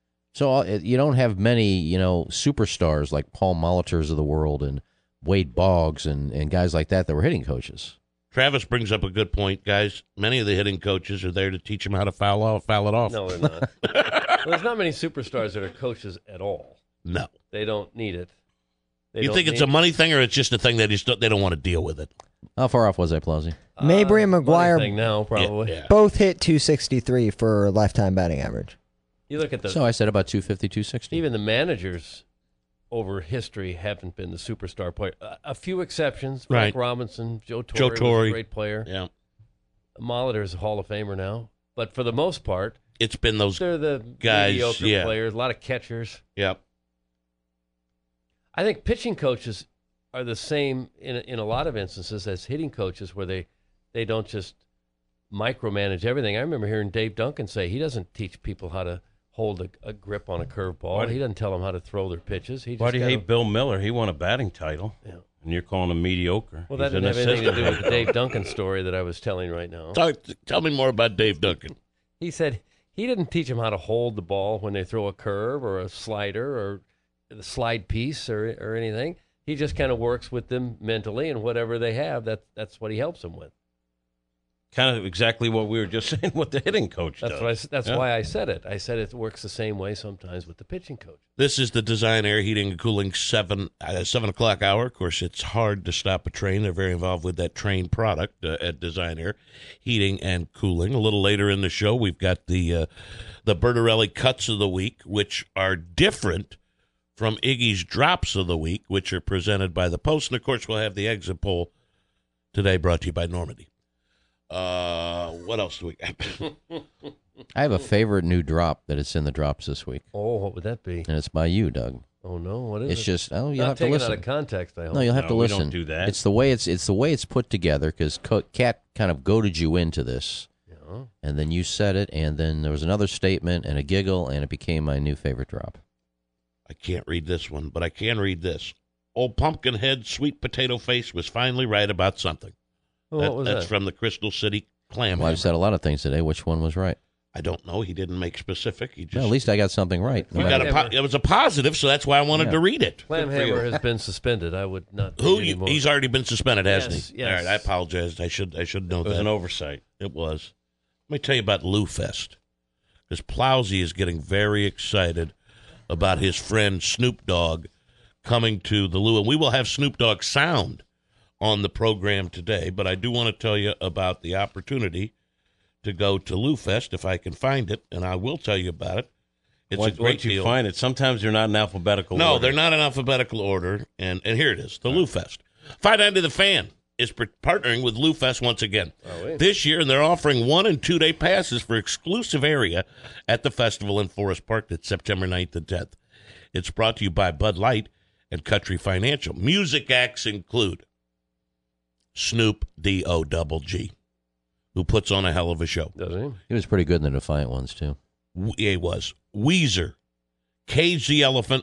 So uh, it- you don't have many you know superstars like Paul Molitors of the world and Wade Boggs and, and guys like that that were hitting coaches. Travis brings up a good point, guys. Many of the hitting coaches are there to teach them how to foul off, foul it off. No, they're not. Well, there's not many superstars that are coaches at all. No. They don't need it. They You don't think it's need a money thing, or it's just a thing they just don't, they don't want to deal with it? How far off was I, Plowsy? Uh, Mabry and money McGuire thing now probably. Yeah, yeah. both hit two sixty-three for lifetime batting average. You look at the So I said about two fifty, two sixty. even the managers over history haven't been the superstar player. A, a few exceptions, Right. Frank Robinson, Joe Torre, Joe was Torre. a great player. Yeah. Molitor is a Hall of Famer now, but for the most part, It's been those. they're the Guys, mediocre yeah. players. A lot of catchers. Yep. I think pitching coaches are the same in in a lot of instances as hitting coaches, where they they don't just micromanage everything. I remember hearing Dave Duncan say he doesn't teach people how to hold a, a grip on a curveball. Why do- He doesn't tell them how to throw their pitches. He just Why do you kinda- hate Bill Miller? He won a batting title, Yeah. and you're calling him mediocre. Well, that He's an didn't have anything to do assistant. with the Dave Duncan story that I was telling right now. Talk, tell me more about Dave Duncan. He said he didn't teach them how to hold the ball when they throw a curve or a slider or the slide piece or or anything. He just kind of works with them mentally, and whatever they have, that that's what he helps them with. kind of exactly what we were just saying. What the hitting coach That's does. what I, s- that's Yeah. why I said it. I said it works the same way sometimes with the pitching coach. This is the Design Air Heating and Cooling seven uh, seven o'clock hour. Of course, it's hard to stop a train. They're very involved with that train product uh, at Design Air Heating and Cooling. A little later in the show, we've got the uh, the Bertarelli Cuts of the Week, which are different from Iggy's Drops of the Week, which are presented by the Post. And, of course, we'll have the exit poll today brought to you by Normandy. Uh, what else do we got? I have a favorite new drop that it's in the drops this week, Oh, what would that be? and it's by you, Doug. Oh no, what is It's it? just oh, you'll Not have to taken listen. out of context. I hope. No, you'll have No, to we listen. don't do that. It's the way it's it's the way it's put together because Cat kind of goaded you into this, Yeah. and then you said it, and then there was another statement and a giggle, and it became my new favorite drop. I can't read this one, but I can read this. Old Pumpkinhead Sweet Potato Face was finally right about something. Oh, That- what was that's that? from the Crystal City Clam. Well, I've Hammer. said a lot of things today. Which one was right? I don't know. He didn't make specific. He just. Well, at least I got something right. you got a po- it was a positive, so that's why I wanted Yeah. to read it. Clam Good for you. Hammer has been suspended. I would not. Who read you, anymore. he's already been suspended, hasn't Yes, he? yes. All right, I apologize. I should I should know It was that. an oversight. It was. Let me tell you about Lou Fest, because Plowsy is getting very excited about his friend Snoop Dogg coming to the Lou, and we will have Snoop Dogg sound on the program today. But I do want to tell you about the opportunity to go to Lou Fest if I can find it, and I will tell you about it. It's Once, a great once you deal. find it, sometimes they're not in alphabetical No, order. they're not in alphabetical order, and and here it is, the Lou Fest. Fight Under the Fan is par- partnering with Lou Fest once again this year, and they're offering one and two day passes for exclusive area at the festival in Forest Park. That's September ninth and tenth. It's brought to you by Bud Light and Country Financial. Music acts include Snoop D O double G, who puts on a hell of a show. Does he? He was pretty good in the Defiant ones too. W- He was Weezer, Cage the Elephant,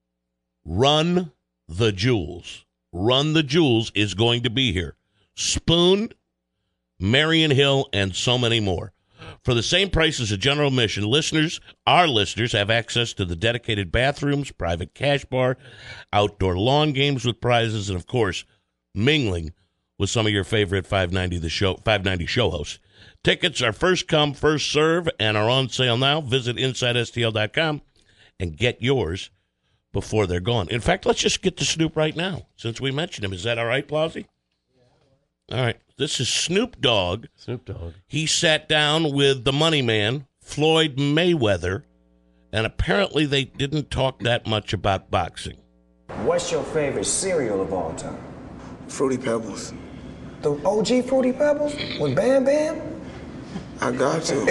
Run the Jewels. Run the Jewels is going to be here. Spoon, Marion Hill, and so many more. For the same price as a general admission, listeners, our listeners, have access to the dedicated bathrooms, private cash bar, outdoor lawn games with prizes, and, of course, mingling with some of your favorite five ninety the show five ninety show hosts. Tickets are first come, first serve, and are on sale now. Visit inside S T L dot com and get yours before they're gone. In fact, let's just get to Snoop right now, since we mentioned him. Is that all right, Plowsy? All right. This is Snoop Dogg. Snoop Dogg. He sat down with the money man, Floyd Mayweather, and apparently they didn't talk that much about boxing. What's your favorite cereal of all time? Fruity Pebbles. The O G Fruity Pebbles with Bam Bam? I got to.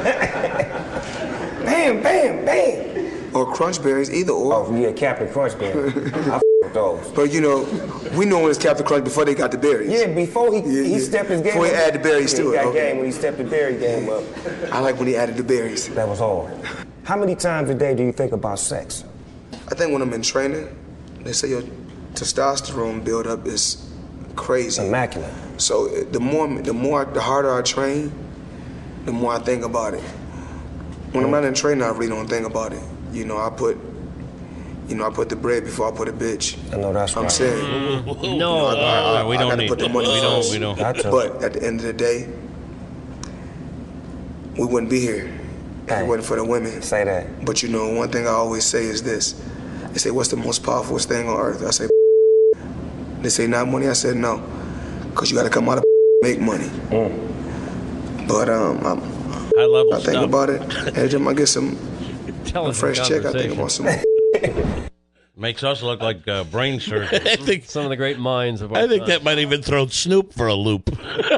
Bam, bam, bam! Or Crunch Berries, either or. Oh, yeah, Captain Crunch Berry. I f with those. But you know, we know when it's Captain Crunch before they got the berries. Yeah, before he Yeah, he yeah. stepped his game Before he up. added the berries yeah, to he it, got okay. game when he stepped the berry game up. I like when he added the berries. That was hard. How many times a day do you think about sex? I think when I'm in training, they say your testosterone buildup is crazy. Immaculate. So uh, the more, the more, the harder I train, the more I think about it. When I'm not in training, I really don't think about it. You know, I put, you know, I put the bread before I put a bitch. I know that's I'm right. saying. No, I, I, I, we I don't gotta need put the that. money We don't. first. We don't. Got to. But at the end of the day, we wouldn't be here if Hey. it wasn't for the women. Say that. But you know, one thing I always say is this. They say, what's the most powerful thing on earth? I say, they say, not money. I said, no. Because you got to come out of make money. Mm. But um, I'm, High level I think stuff. about it. Every time I get some a Intelligent fresh check, I think conversation. about some. Makes us look like uh, brain surgeons. I think Some of the great minds of our I think time. that might even throw Snoop for a loop.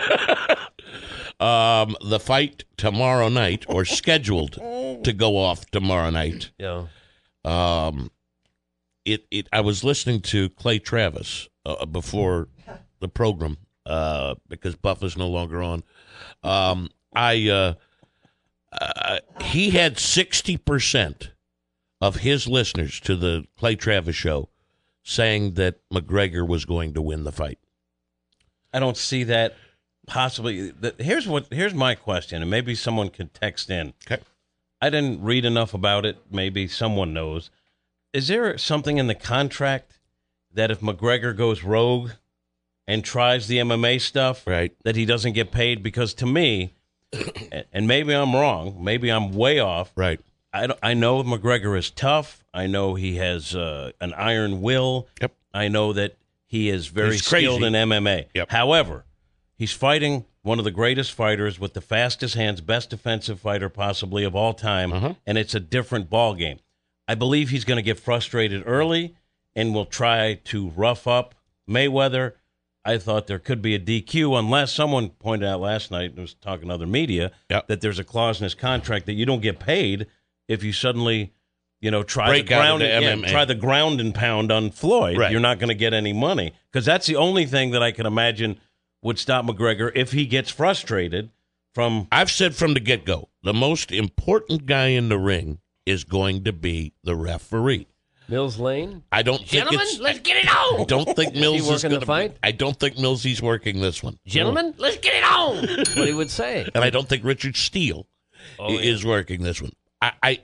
um, the fight tomorrow night, or scheduled to go off tomorrow night. Yeah. Um, it it. I was listening to Clay Travis uh, before the program uh, because Buff is no longer on. Um, I uh, uh, he had sixty percent of his listeners to the Clay Travis show saying that McGregor was going to win the fight. I don't see that possibly. The, here's what. Here's my question, and maybe someone could text in. Okay. I didn't read enough about it. Maybe someone knows. Is there something in the contract that if McGregor goes rogue, and tries the M M A stuff, right, that he doesn't get paid? Because to me, and maybe I'm wrong, maybe I'm way off. Right. I, don't- I know McGregor is tough. I know he has uh, an iron will. Yep. I know that he is very He's crazy. skilled in M M A. Yep. However, he's fighting one of the greatest fighters with the fastest hands, best defensive fighter possibly of all time, Uh-huh. and it's a different ball game. I believe he's going to get frustrated early and will try to rough up Mayweather. I thought there could be a D Q unless someone pointed out last night, and was talking to other media, Yep. that there's a clause in his contract that you don't get paid if you suddenly, you know, try Break the out ground, into yeah, M M A. try the ground and pound on Floyd. Right. You're not going to get any money, because that's the only thing that I can imagine would stop McGregor if he gets frustrated from. I've said from the get-go, the most important guy in the ring is going to be the referee. Mills Lane. I don't think Gentlemen, it's, let's get it on. I don't think Mills Is he is working going the to fight? I don't think Millsy's working this one. Gentlemen, let's get it on. That's what he would say. And I don't think Richard Steele Oh, i- yeah. is working this one. I, I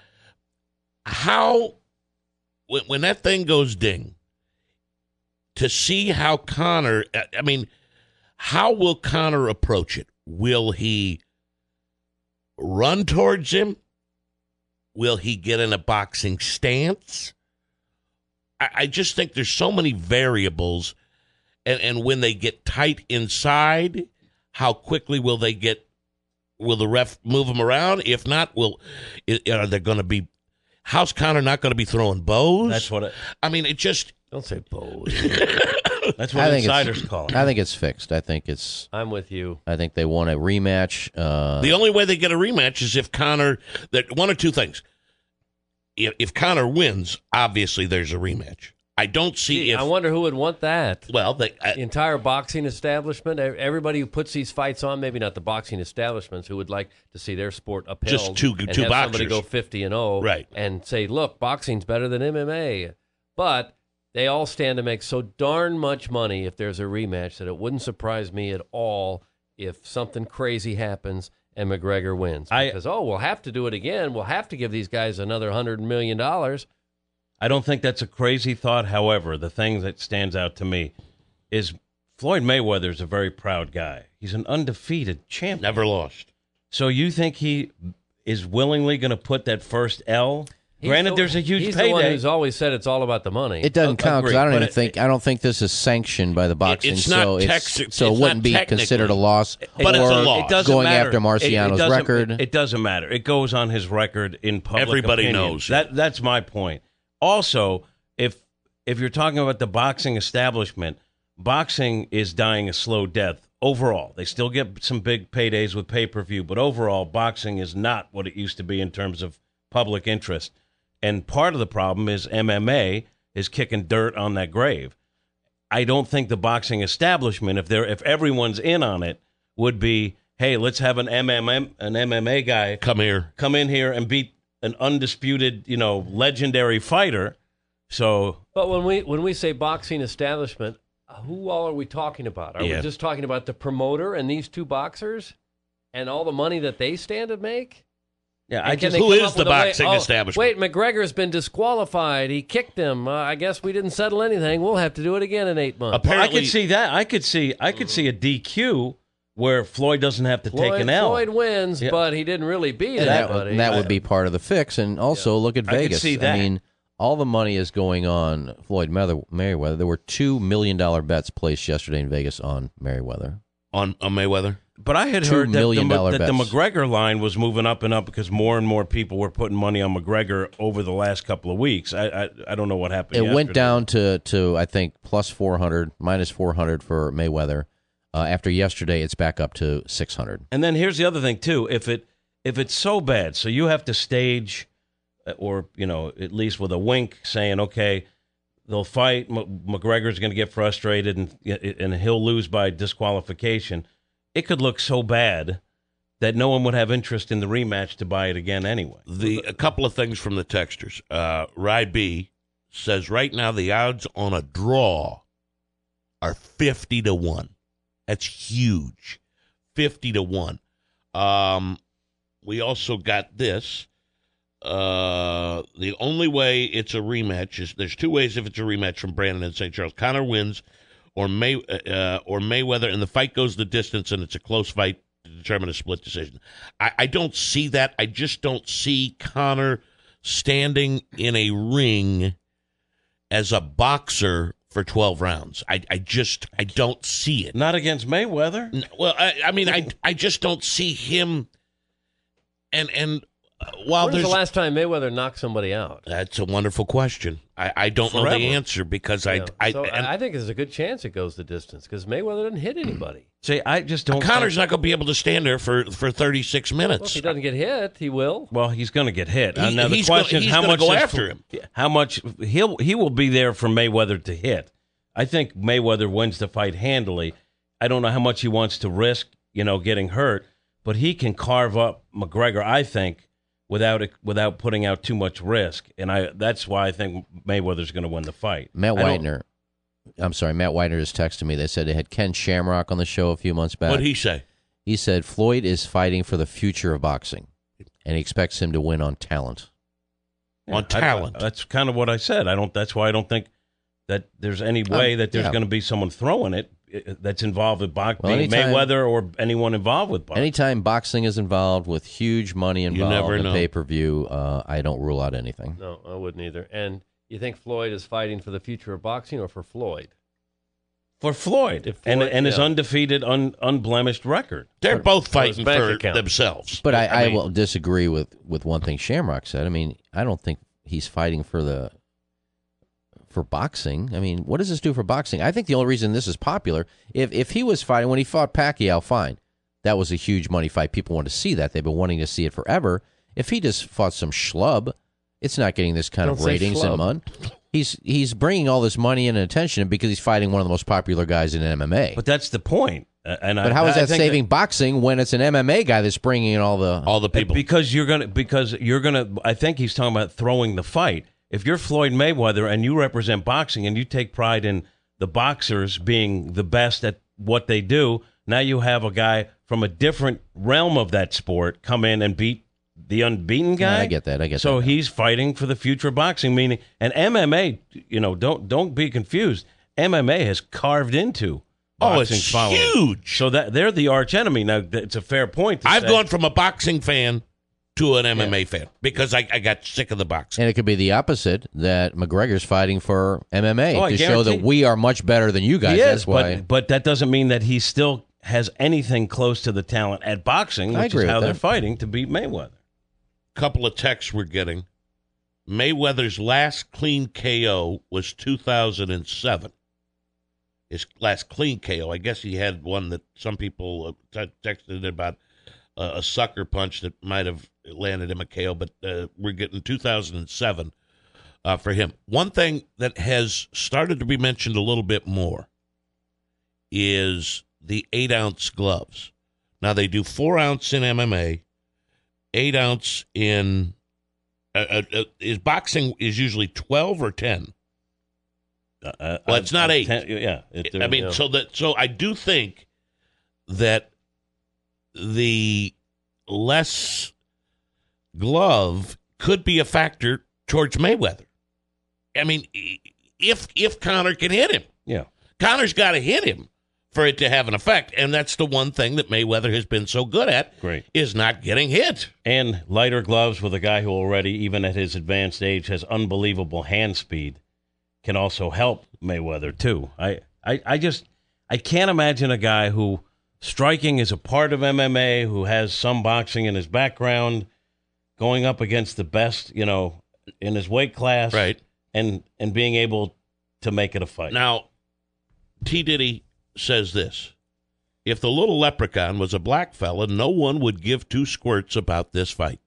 how when, when that thing goes ding, to see how Conor, I- I mean, how will Conor approach it? Will he run towards him? Will he get in a boxing stance? I, I just think there's so many variables, and, and when they get tight inside, how quickly will they get? Will the ref move them around? If not, will i- are there going to be? How's Conor not going to be throwing bows? That's what it, I mean. It just Don't say bows. that's what I think insiders it's, call it. I think it's fixed. I think it's. I'm with you. I think they want a rematch. Uh, the only way they get a rematch is if Conor. That one or two things. If, if Conor wins, obviously there's a rematch. I don't see Gee, if. I wonder who would want that. well, they, I, The entire boxing establishment, e- everybody who puts these fights on, maybe not the boxing establishments, who would like to see their sport upheld. Just two- and two have somebody boxers. go fifty and oh, Right. and say, look, boxing's better than M M A. But they all stand to make so darn much money if there's a rematch that it wouldn't surprise me at all if something crazy happens and McGregor wins. I- Because, oh, we'll have to do it again. We'll have to give these guys another one hundred million dollars. I don't think that's a crazy thought. However, the thing that stands out to me is Floyd Mayweather is a very proud guy. He's an undefeated champion. never lost. So you think he is willingly going to put that first L? He's Granted, the- there's a huge he's the one payday. who's always said it's all about the money. it doesn't count because I don't Agreed, even but think. I don't think this is sanctioned by the boxing. it's not so tex- it's, so it's it wouldn't not be technically. considered a loss. But or it's a loss. It doesn't going matter. after Marciano's It- it doesn't- record. It, it doesn't matter. It goes on his record in public. Everybody opinion. knows. That. That's my point. Also, if if you're talking about the boxing establishment, boxing is dying a slow death overall. They still get some big paydays with pay per view, but overall, boxing is not what it used to be in terms of public interest. And part of the problem is M M A is kicking dirt on that grave. I don't think the boxing establishment, if they're if everyone's in on it, would be, hey, let's have an M M A an M M A guy Come here. come in here and beat an undisputed, you know, legendary fighter. So But when we when we say boxing establishment, who all are we talking about? Are Yeah. we just talking about the promoter and these two boxers and all the money that they stand to make? yeah, And I can just they Who come is up the with a way- boxing oh, establishment? Wait, McGregor's been disqualified. He kicked him. Uh, I guess we didn't settle anything. We'll have to do it again in eight months. I Apparently, could see that. I could see I could see a D Q where Floyd doesn't have to Floyd, take an L. Floyd wins, Yeah. but he didn't really beat And that, anybody. and that would be part of the fix. And also look at I could Vegas. see that. I mean, all the money is going on Floyd Mayweather. Mayweather. There were two million dollar bets placed yesterday in Vegas on Mayweather. on, on Mayweather. But I had Two heard that, the, million dollar that the bets. McGregor line was moving up and up because more and more people were putting money on McGregor over the last couple of weeks. I I, I don't know what happened. It yesterday. went down to, to I think plus four hundred, minus four hundred for Mayweather. Uh, after yesterday, it's back up to six hundred. And then here's the other thing too. If it if it's so bad, so you have to stage, uh, or you know, at least with a wink, saying, okay, they'll fight. M- McGregor's going to get frustrated, and and he'll lose by disqualification. It could look so bad that no one would have interest in the rematch to buy it again anyway. The a couple of things from the texters. Uh, Rye B says right now the odds on a draw are fifty to one. That's huge, fifty to one. Um, we also got this. Uh, the only way it's a rematch is there's two ways if it's a rematch from Brandon and Saint Charles. Conor wins, or May uh, or Mayweather, and the fight goes the distance, and it's a close fight to determine a split decision. I, I don't see that. I just don't see Conor standing in a ring as a boxer for twelve rounds. I, I just I don't see it. Not against Mayweather. Well, I, I mean, I I just don't see him. And and uh, while When was there's the last time Mayweather knocked somebody out? that's a wonderful question. I, I don't know Forever. the answer because You know, I I, so and I think there's a good chance it goes the distance because Mayweather didn't hit anybody. See, I just don't. Connor's think, not going to be able to stand there for, for thirty-six Well, if minutes. he doesn't get hit, he will. Well, he's going to get hit. He- Uh, now the he's gonna- question he's is how gonna much go does- after him. How much he'll he will be there for Mayweather to hit. I think Mayweather wins the fight handily. I don't know how much he wants to risk, you know, getting hurt, but he can carve up McGregor, I think, without it, without putting out too much risk, and I that's why I think Mayweather's going to win the fight. Matt I don't- Whitener. I'm sorry, Matt Whitener has texted me. They said they had Ken Shamrock on the show a few months back. What'd he say? He said Floyd is fighting for the future of boxing, and he expects him to win on talent. On I- talent. that's kind of what I said. I don't. That's why I don't think that there's any way Um, that there's yeah. going to be someone throwing it uh, that's involved with boxing, Well, anytime- Mayweather or anyone involved with boxing. Anytime boxing is involved with huge money involved never in know. pay-per-view, uh, I don't rule out anything. No, I wouldn't either. And you think Floyd is fighting for the future of boxing or for Floyd? For Floyd, If and Floyd- and his yeah. undefeated, un, unblemished record. They're both his fighting bank for account. themselves. But I, I, mean, will disagree with, with one thing Shamrock said. I mean, I don't think he's fighting for the for boxing. I mean, what does this do for boxing? I think the only reason this is popular, if if he was fighting when he fought Pacquiao, fine, that was a huge money fight. People want to see that. They've been wanting to see it forever. If he just fought some schlub, it's not getting this kind Don't of say ratings schlub. and money. He's he's bringing all this money and attention because he's fighting one of the most popular guys in M M A. But that's the point. Uh, And But I, how is I that think saving boxing when it's an M M A guy that's bringing in all the all the people. Because you're gonna, because you're gonna. I think he's talking about throwing the fight. If you're Floyd Mayweather and you represent boxing and you take pride in the boxers being the best at what they do, now you have a guy from a different realm of that sport come in and beat the unbeaten guy. Yeah, I get that. I get so that. he's fighting for the future of boxing. Meaning, and M M A, you know, don't don't be confused. M M A has carved into Oh, boxing's it's following. huge. So that they're the arch enemy. Now it's a fair point. To I've say. gone from a boxing fan to an M M A fan because I, I got sick of the boxing. And it could be the opposite, that McGregor's fighting for M M A Oh, I to show that guarantee- we are much better than you guys. He is, That's why. but but that doesn't mean that he still has anything close to the talent at boxing, I which agree is with how they're that. fighting to beat Mayweather. Couple of texts we're getting. Mayweather's last clean K O was two thousand seven. His last clean K O. I guess he had one that some people uh, t- texted about uh, a sucker punch that might have landed him a K O, but uh, we're getting two thousand seven uh, for him. One thing that has started to be mentioned a little bit more is the eight-ounce gloves. Now, they do four-ounce in M M A, eight-ounce in uh, uh, uh, is boxing is usually twelve or ten. Uh, Well, it's not eight. ten- yeah, it, I mean, yeah. so that so I do think that the less glove could be a factor towards Mayweather. I mean, if if Conor can hit him, yeah. Conor's got to hit him for it to have an effect, and that's the one thing that Mayweather has been so good at. Great. Is not getting hit. And lighter gloves with a guy who already, even at his advanced age, has unbelievable hand speed, can also help Mayweather too. I, I, I just I can't imagine a guy who striking is a part of M M A, who has some boxing in his background, going up against the best, you know, in his weight class, Right. and and being able to make it a fight. Now, T. Diddy says this. If the little leprechaun was a black fella, no one would give two squirts about this fight.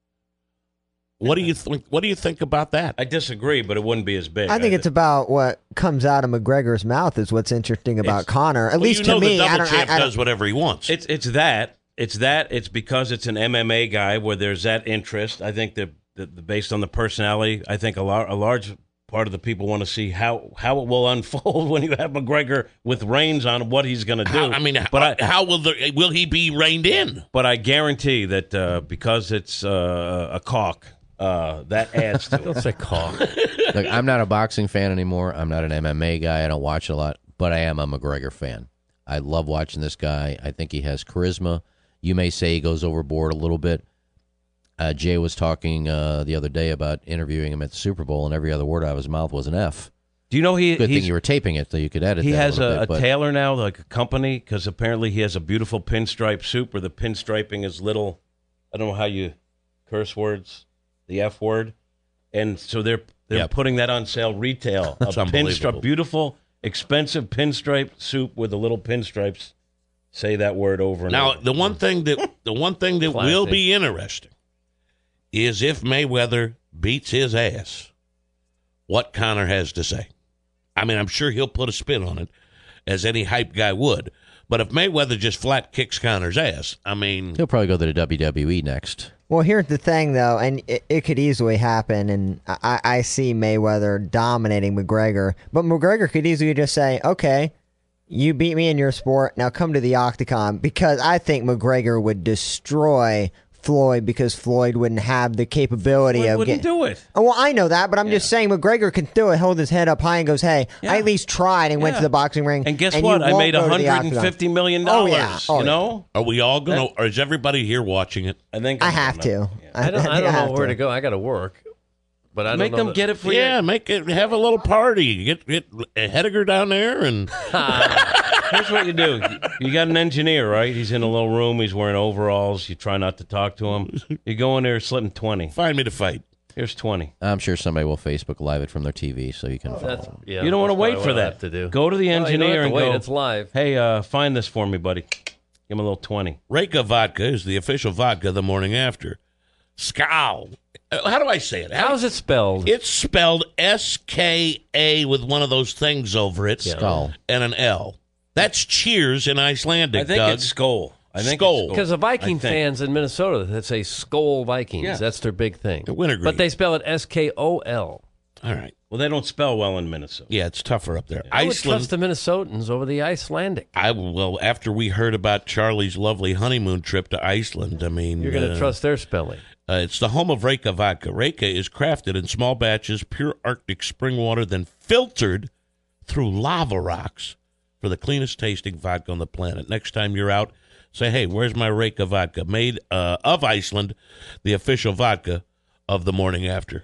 What do you think? What do you think about that? I disagree, but it wouldn't be as big. I think it's about what comes out of McGregor's mouth is what's interesting about It's- Conor. At Well, least you to know me, the I double don't. I, champ I don't does whatever he wants. It's it's that. It's that. It's because it's an M M A guy where there's that interest. I think that, that that based on the personality, I think a, lar- a large part of the people want to see how, how it will unfold when you have McGregor with reins on what he's going to do. How, I mean, but how, I, how will the, will he be reined in? but I guarantee that uh, because it's uh, a caulk, uh, that adds to Don't it. say cock. Look, I'm not a boxing fan anymore. I'm not an M M A guy. I don't watch a lot. but I am a McGregor fan. I love watching this guy. I think he has charisma. You may say he goes overboard a little bit. Uh, Jay was talking uh, the other day about interviewing him at the Super Bowl, and every other word out of his mouth was an F. Do you know he? Good he's, thing you were taping it, so you could edit. He that has a, a, little a bit, but- tailor now, like a company, because apparently he has a beautiful pinstripe suit where the pinstriping is little. I don't know how you curse words, the F word, and so they're they're Yep. putting that on sale retail. That's a unbelievable. pinstripe, beautiful, expensive pinstripe suit with the little pinstripes. Say that word over and Now, over. the one thing that the one thing that will Classic. be interesting is if Mayweather beats his ass, what Conor has to say. I mean, I'm sure he'll put a spin on it, as any hype guy would. But if Mayweather just flat kicks Conor's ass, I mean, He'll probably go to the W W E next. Well, here's the thing, though, and it, it could easily happen, and I, I see Mayweather dominating McGregor, but McGregor could easily just say, okay, you beat me in your sport, now come to the Octagon, because I think McGregor would destroy Floyd because Floyd wouldn't have the capability Floyd of wouldn't getting... do it. Oh, well, I know that, but I'm just saying McGregor can do it, hold his head up high and goes, hey, Yeah. I at least tried and went Yeah. to the boxing ring. And guess you what? I won't made go to the one hundred fifty million dollars. Oh, yeah. Oh, you yeah. know? are we all going to, or is everybody here watching it? I think I I'm have gonna- to. I don't, I think don't have know where to go. I got to work, but I don't Make know them that- get it for Yeah, you. make it, have a little party. Get, get Hediger down there and Here's what you do. You got an engineer, right? He's in a little room. He's wearing overalls. You try not to talk to him. You go in there, slip him twenty. find me to fight. Here's twenty. I'm sure somebody will Facebook Live it from their T V so you can follow. That's, yeah, You don't want to that's wait probably for what I that. have to do. Go to the No, you don't have engineer to and wait. go, It's live. hey, uh, find this for me, buddy. Give him a little twenty. Reka Vodka is the official vodka the morning after. Scowl. Uh, How do I say it? How- How's it spelled? It's spelled S K A with one of those things over it. Skull. And an L. That's cheers in Icelandic, I think Doug. it's Skull. I think Skull. It's Because the Viking I think. fans in Minnesota that say Skol Vikings, Yeah. that's their big thing. The wintergreen. But they spell it S K O L. All right. Well, they don't spell well in Minnesota. Yeah, it's tougher up there. I would Iceland. trust the Minnesotans over the Icelandic. I well, after we heard about Charlie's lovely honeymoon trip to Iceland, I mean, You're going to uh, trust their spelling. Uh, it's the home of Reka Vodka. Reka is crafted in small batches, pure Arctic spring water, then filtered through lava rocks for the cleanest tasting vodka on the planet. Next time you're out, say, hey, where's my Reka Vodka? Made uh, of Iceland, the official vodka of the morning after.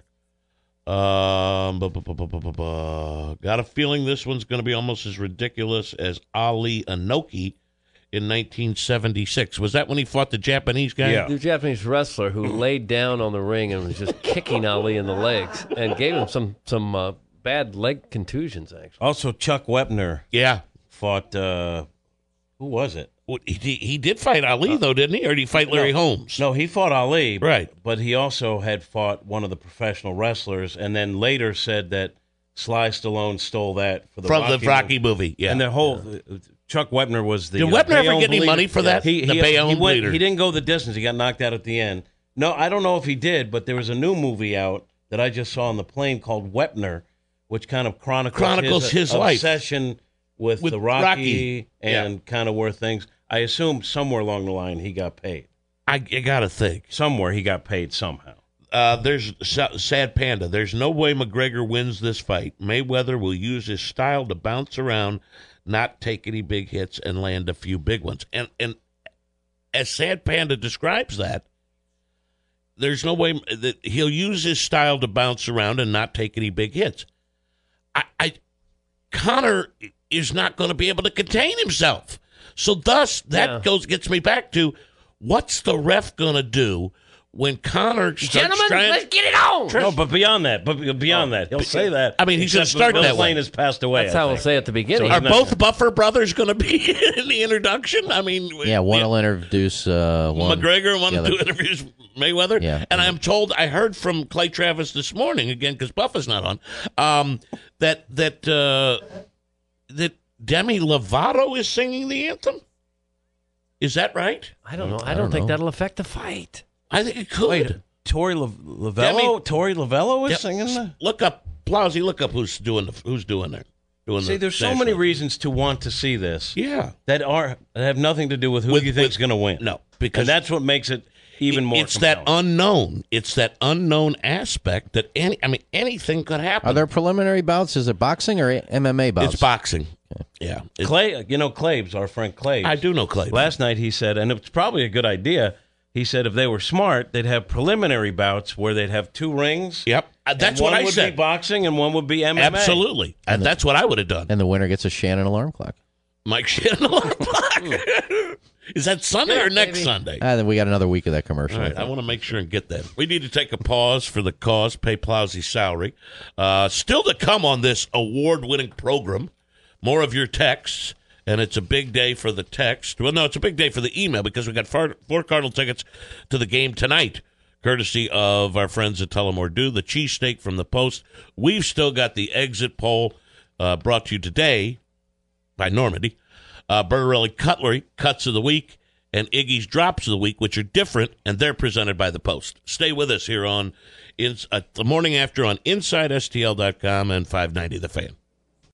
Um, bu- bu- bu- bu- bu- bu- bu- got a feeling this one's going to be almost as ridiculous as Ali Inoki in nineteen seventy-six. Was that when he fought the Japanese guy? Yeah. The Japanese wrestler who laid down on the ring and was just kicking Ali in the legs and gave him some some uh, bad leg contusions, actually. Also, Chuck Wepner Yeah. fought, uh, who was it? Well, he, he did fight Ali, though, didn't he? Or did he fight Larry No. Holmes? No, he fought Ali. Right. But he also had fought one of the professional wrestlers and then later said that Sly Stallone stole that for the From Rocky the Rocky movie. movie. Yeah. And the whole uh, Chuck Wepner was the Did uh, Wepner ever Bayonne get any bleeder. money for that? He, The he, Bayonne he, went, bleeder. he didn't go the distance. He got knocked out at the end. No, I don't know if he did, but there was a new movie out that I just saw on the plane called Wepner, which kind of chronicles, Chronicles his life. obsession with, With the Rocky, Rocky. and Yeah. kind of where things. I assume somewhere along the line he got paid. I, I got to think. Somewhere he got paid somehow. Uh, there's Sa- Sad Panda. There's no way McGregor wins this fight. Mayweather will use his style to bounce around, not take any big hits, and land a few big ones. And and as Sad Panda describes that, there's no way that he'll use his style to bounce around and not take any big hits. I, I Conor is not going to be able to contain himself. So thus, that Yeah. goes gets me back to what's the ref going to do when Conor starts Gentlemen, trying? let's get it on. No, but beyond that, but beyond that, he'll say that. I mean, he's gonna except start Bill that way. Lane has passed away. That's I how we'll think. say at the beginning. Are not- both Buffer brothers going to be in the introduction? I mean, Yeah, one will introduce uh, one. McGregor, one the other- to interviews Mayweather. Yeah. And I'm told, I heard from Clay Travis this morning, again, because Buff is not on, um, that that uh, that Demi Lovato is singing the anthem. Is that right? I don't know. I, I don't, don't think know. that'll affect the fight. I think it could. Wait, Tori La- Lavello. Demi- Tori Lavello is Yep. singing that. Look up, Plowsy, look up who's doing the who's doing there. Doing See, the there's so national many anthem. reasons to want to see this Yeah. that are that have nothing to do with who With- you think's with- going to win. No, because and that's what makes it. even more It's that compelling. unknown. It's that unknown aspect that any. I mean, anything could happen. Are there preliminary bouts? Is it boxing or M M A bouts? It's boxing. Yeah. It- Clay, you know Claves, our friend Claves. I do know Clay. Last night he said, and it's probably a good idea. He said if they were smart, they'd have preliminary bouts where they'd have two rings. Yep. Uh, That's and what one I would said. be boxing and one would be M M A. Absolutely. And that's what I would have done. And the winner gets a Shannon alarm clock. Mike Shannon alarm clock. Is that Sunday Yeah, or next maybe. Sunday? Ah, then we got another week of that commercial. All right, I want to make sure and get that. We need to take a pause for the cause, pay Plowsy's salary. Uh, still to come on this award-winning program, more of your texts, and it's a big day for the text. Well, no, it's a big day for the email because we got four, four Cardinal tickets to the game tonight, courtesy of our friends at Tullamore Dew, the cheesesteak from the Post. We've still got the exit poll uh, brought to you today by Normandy. Uh, Bertarelli Cutlery, Cuts of the Week, and Iggy's Drops of the Week, which are different, and they're presented by the Post. Stay with us here on in, uh, the morning after on inside S T L dot com and five ninety The Fan.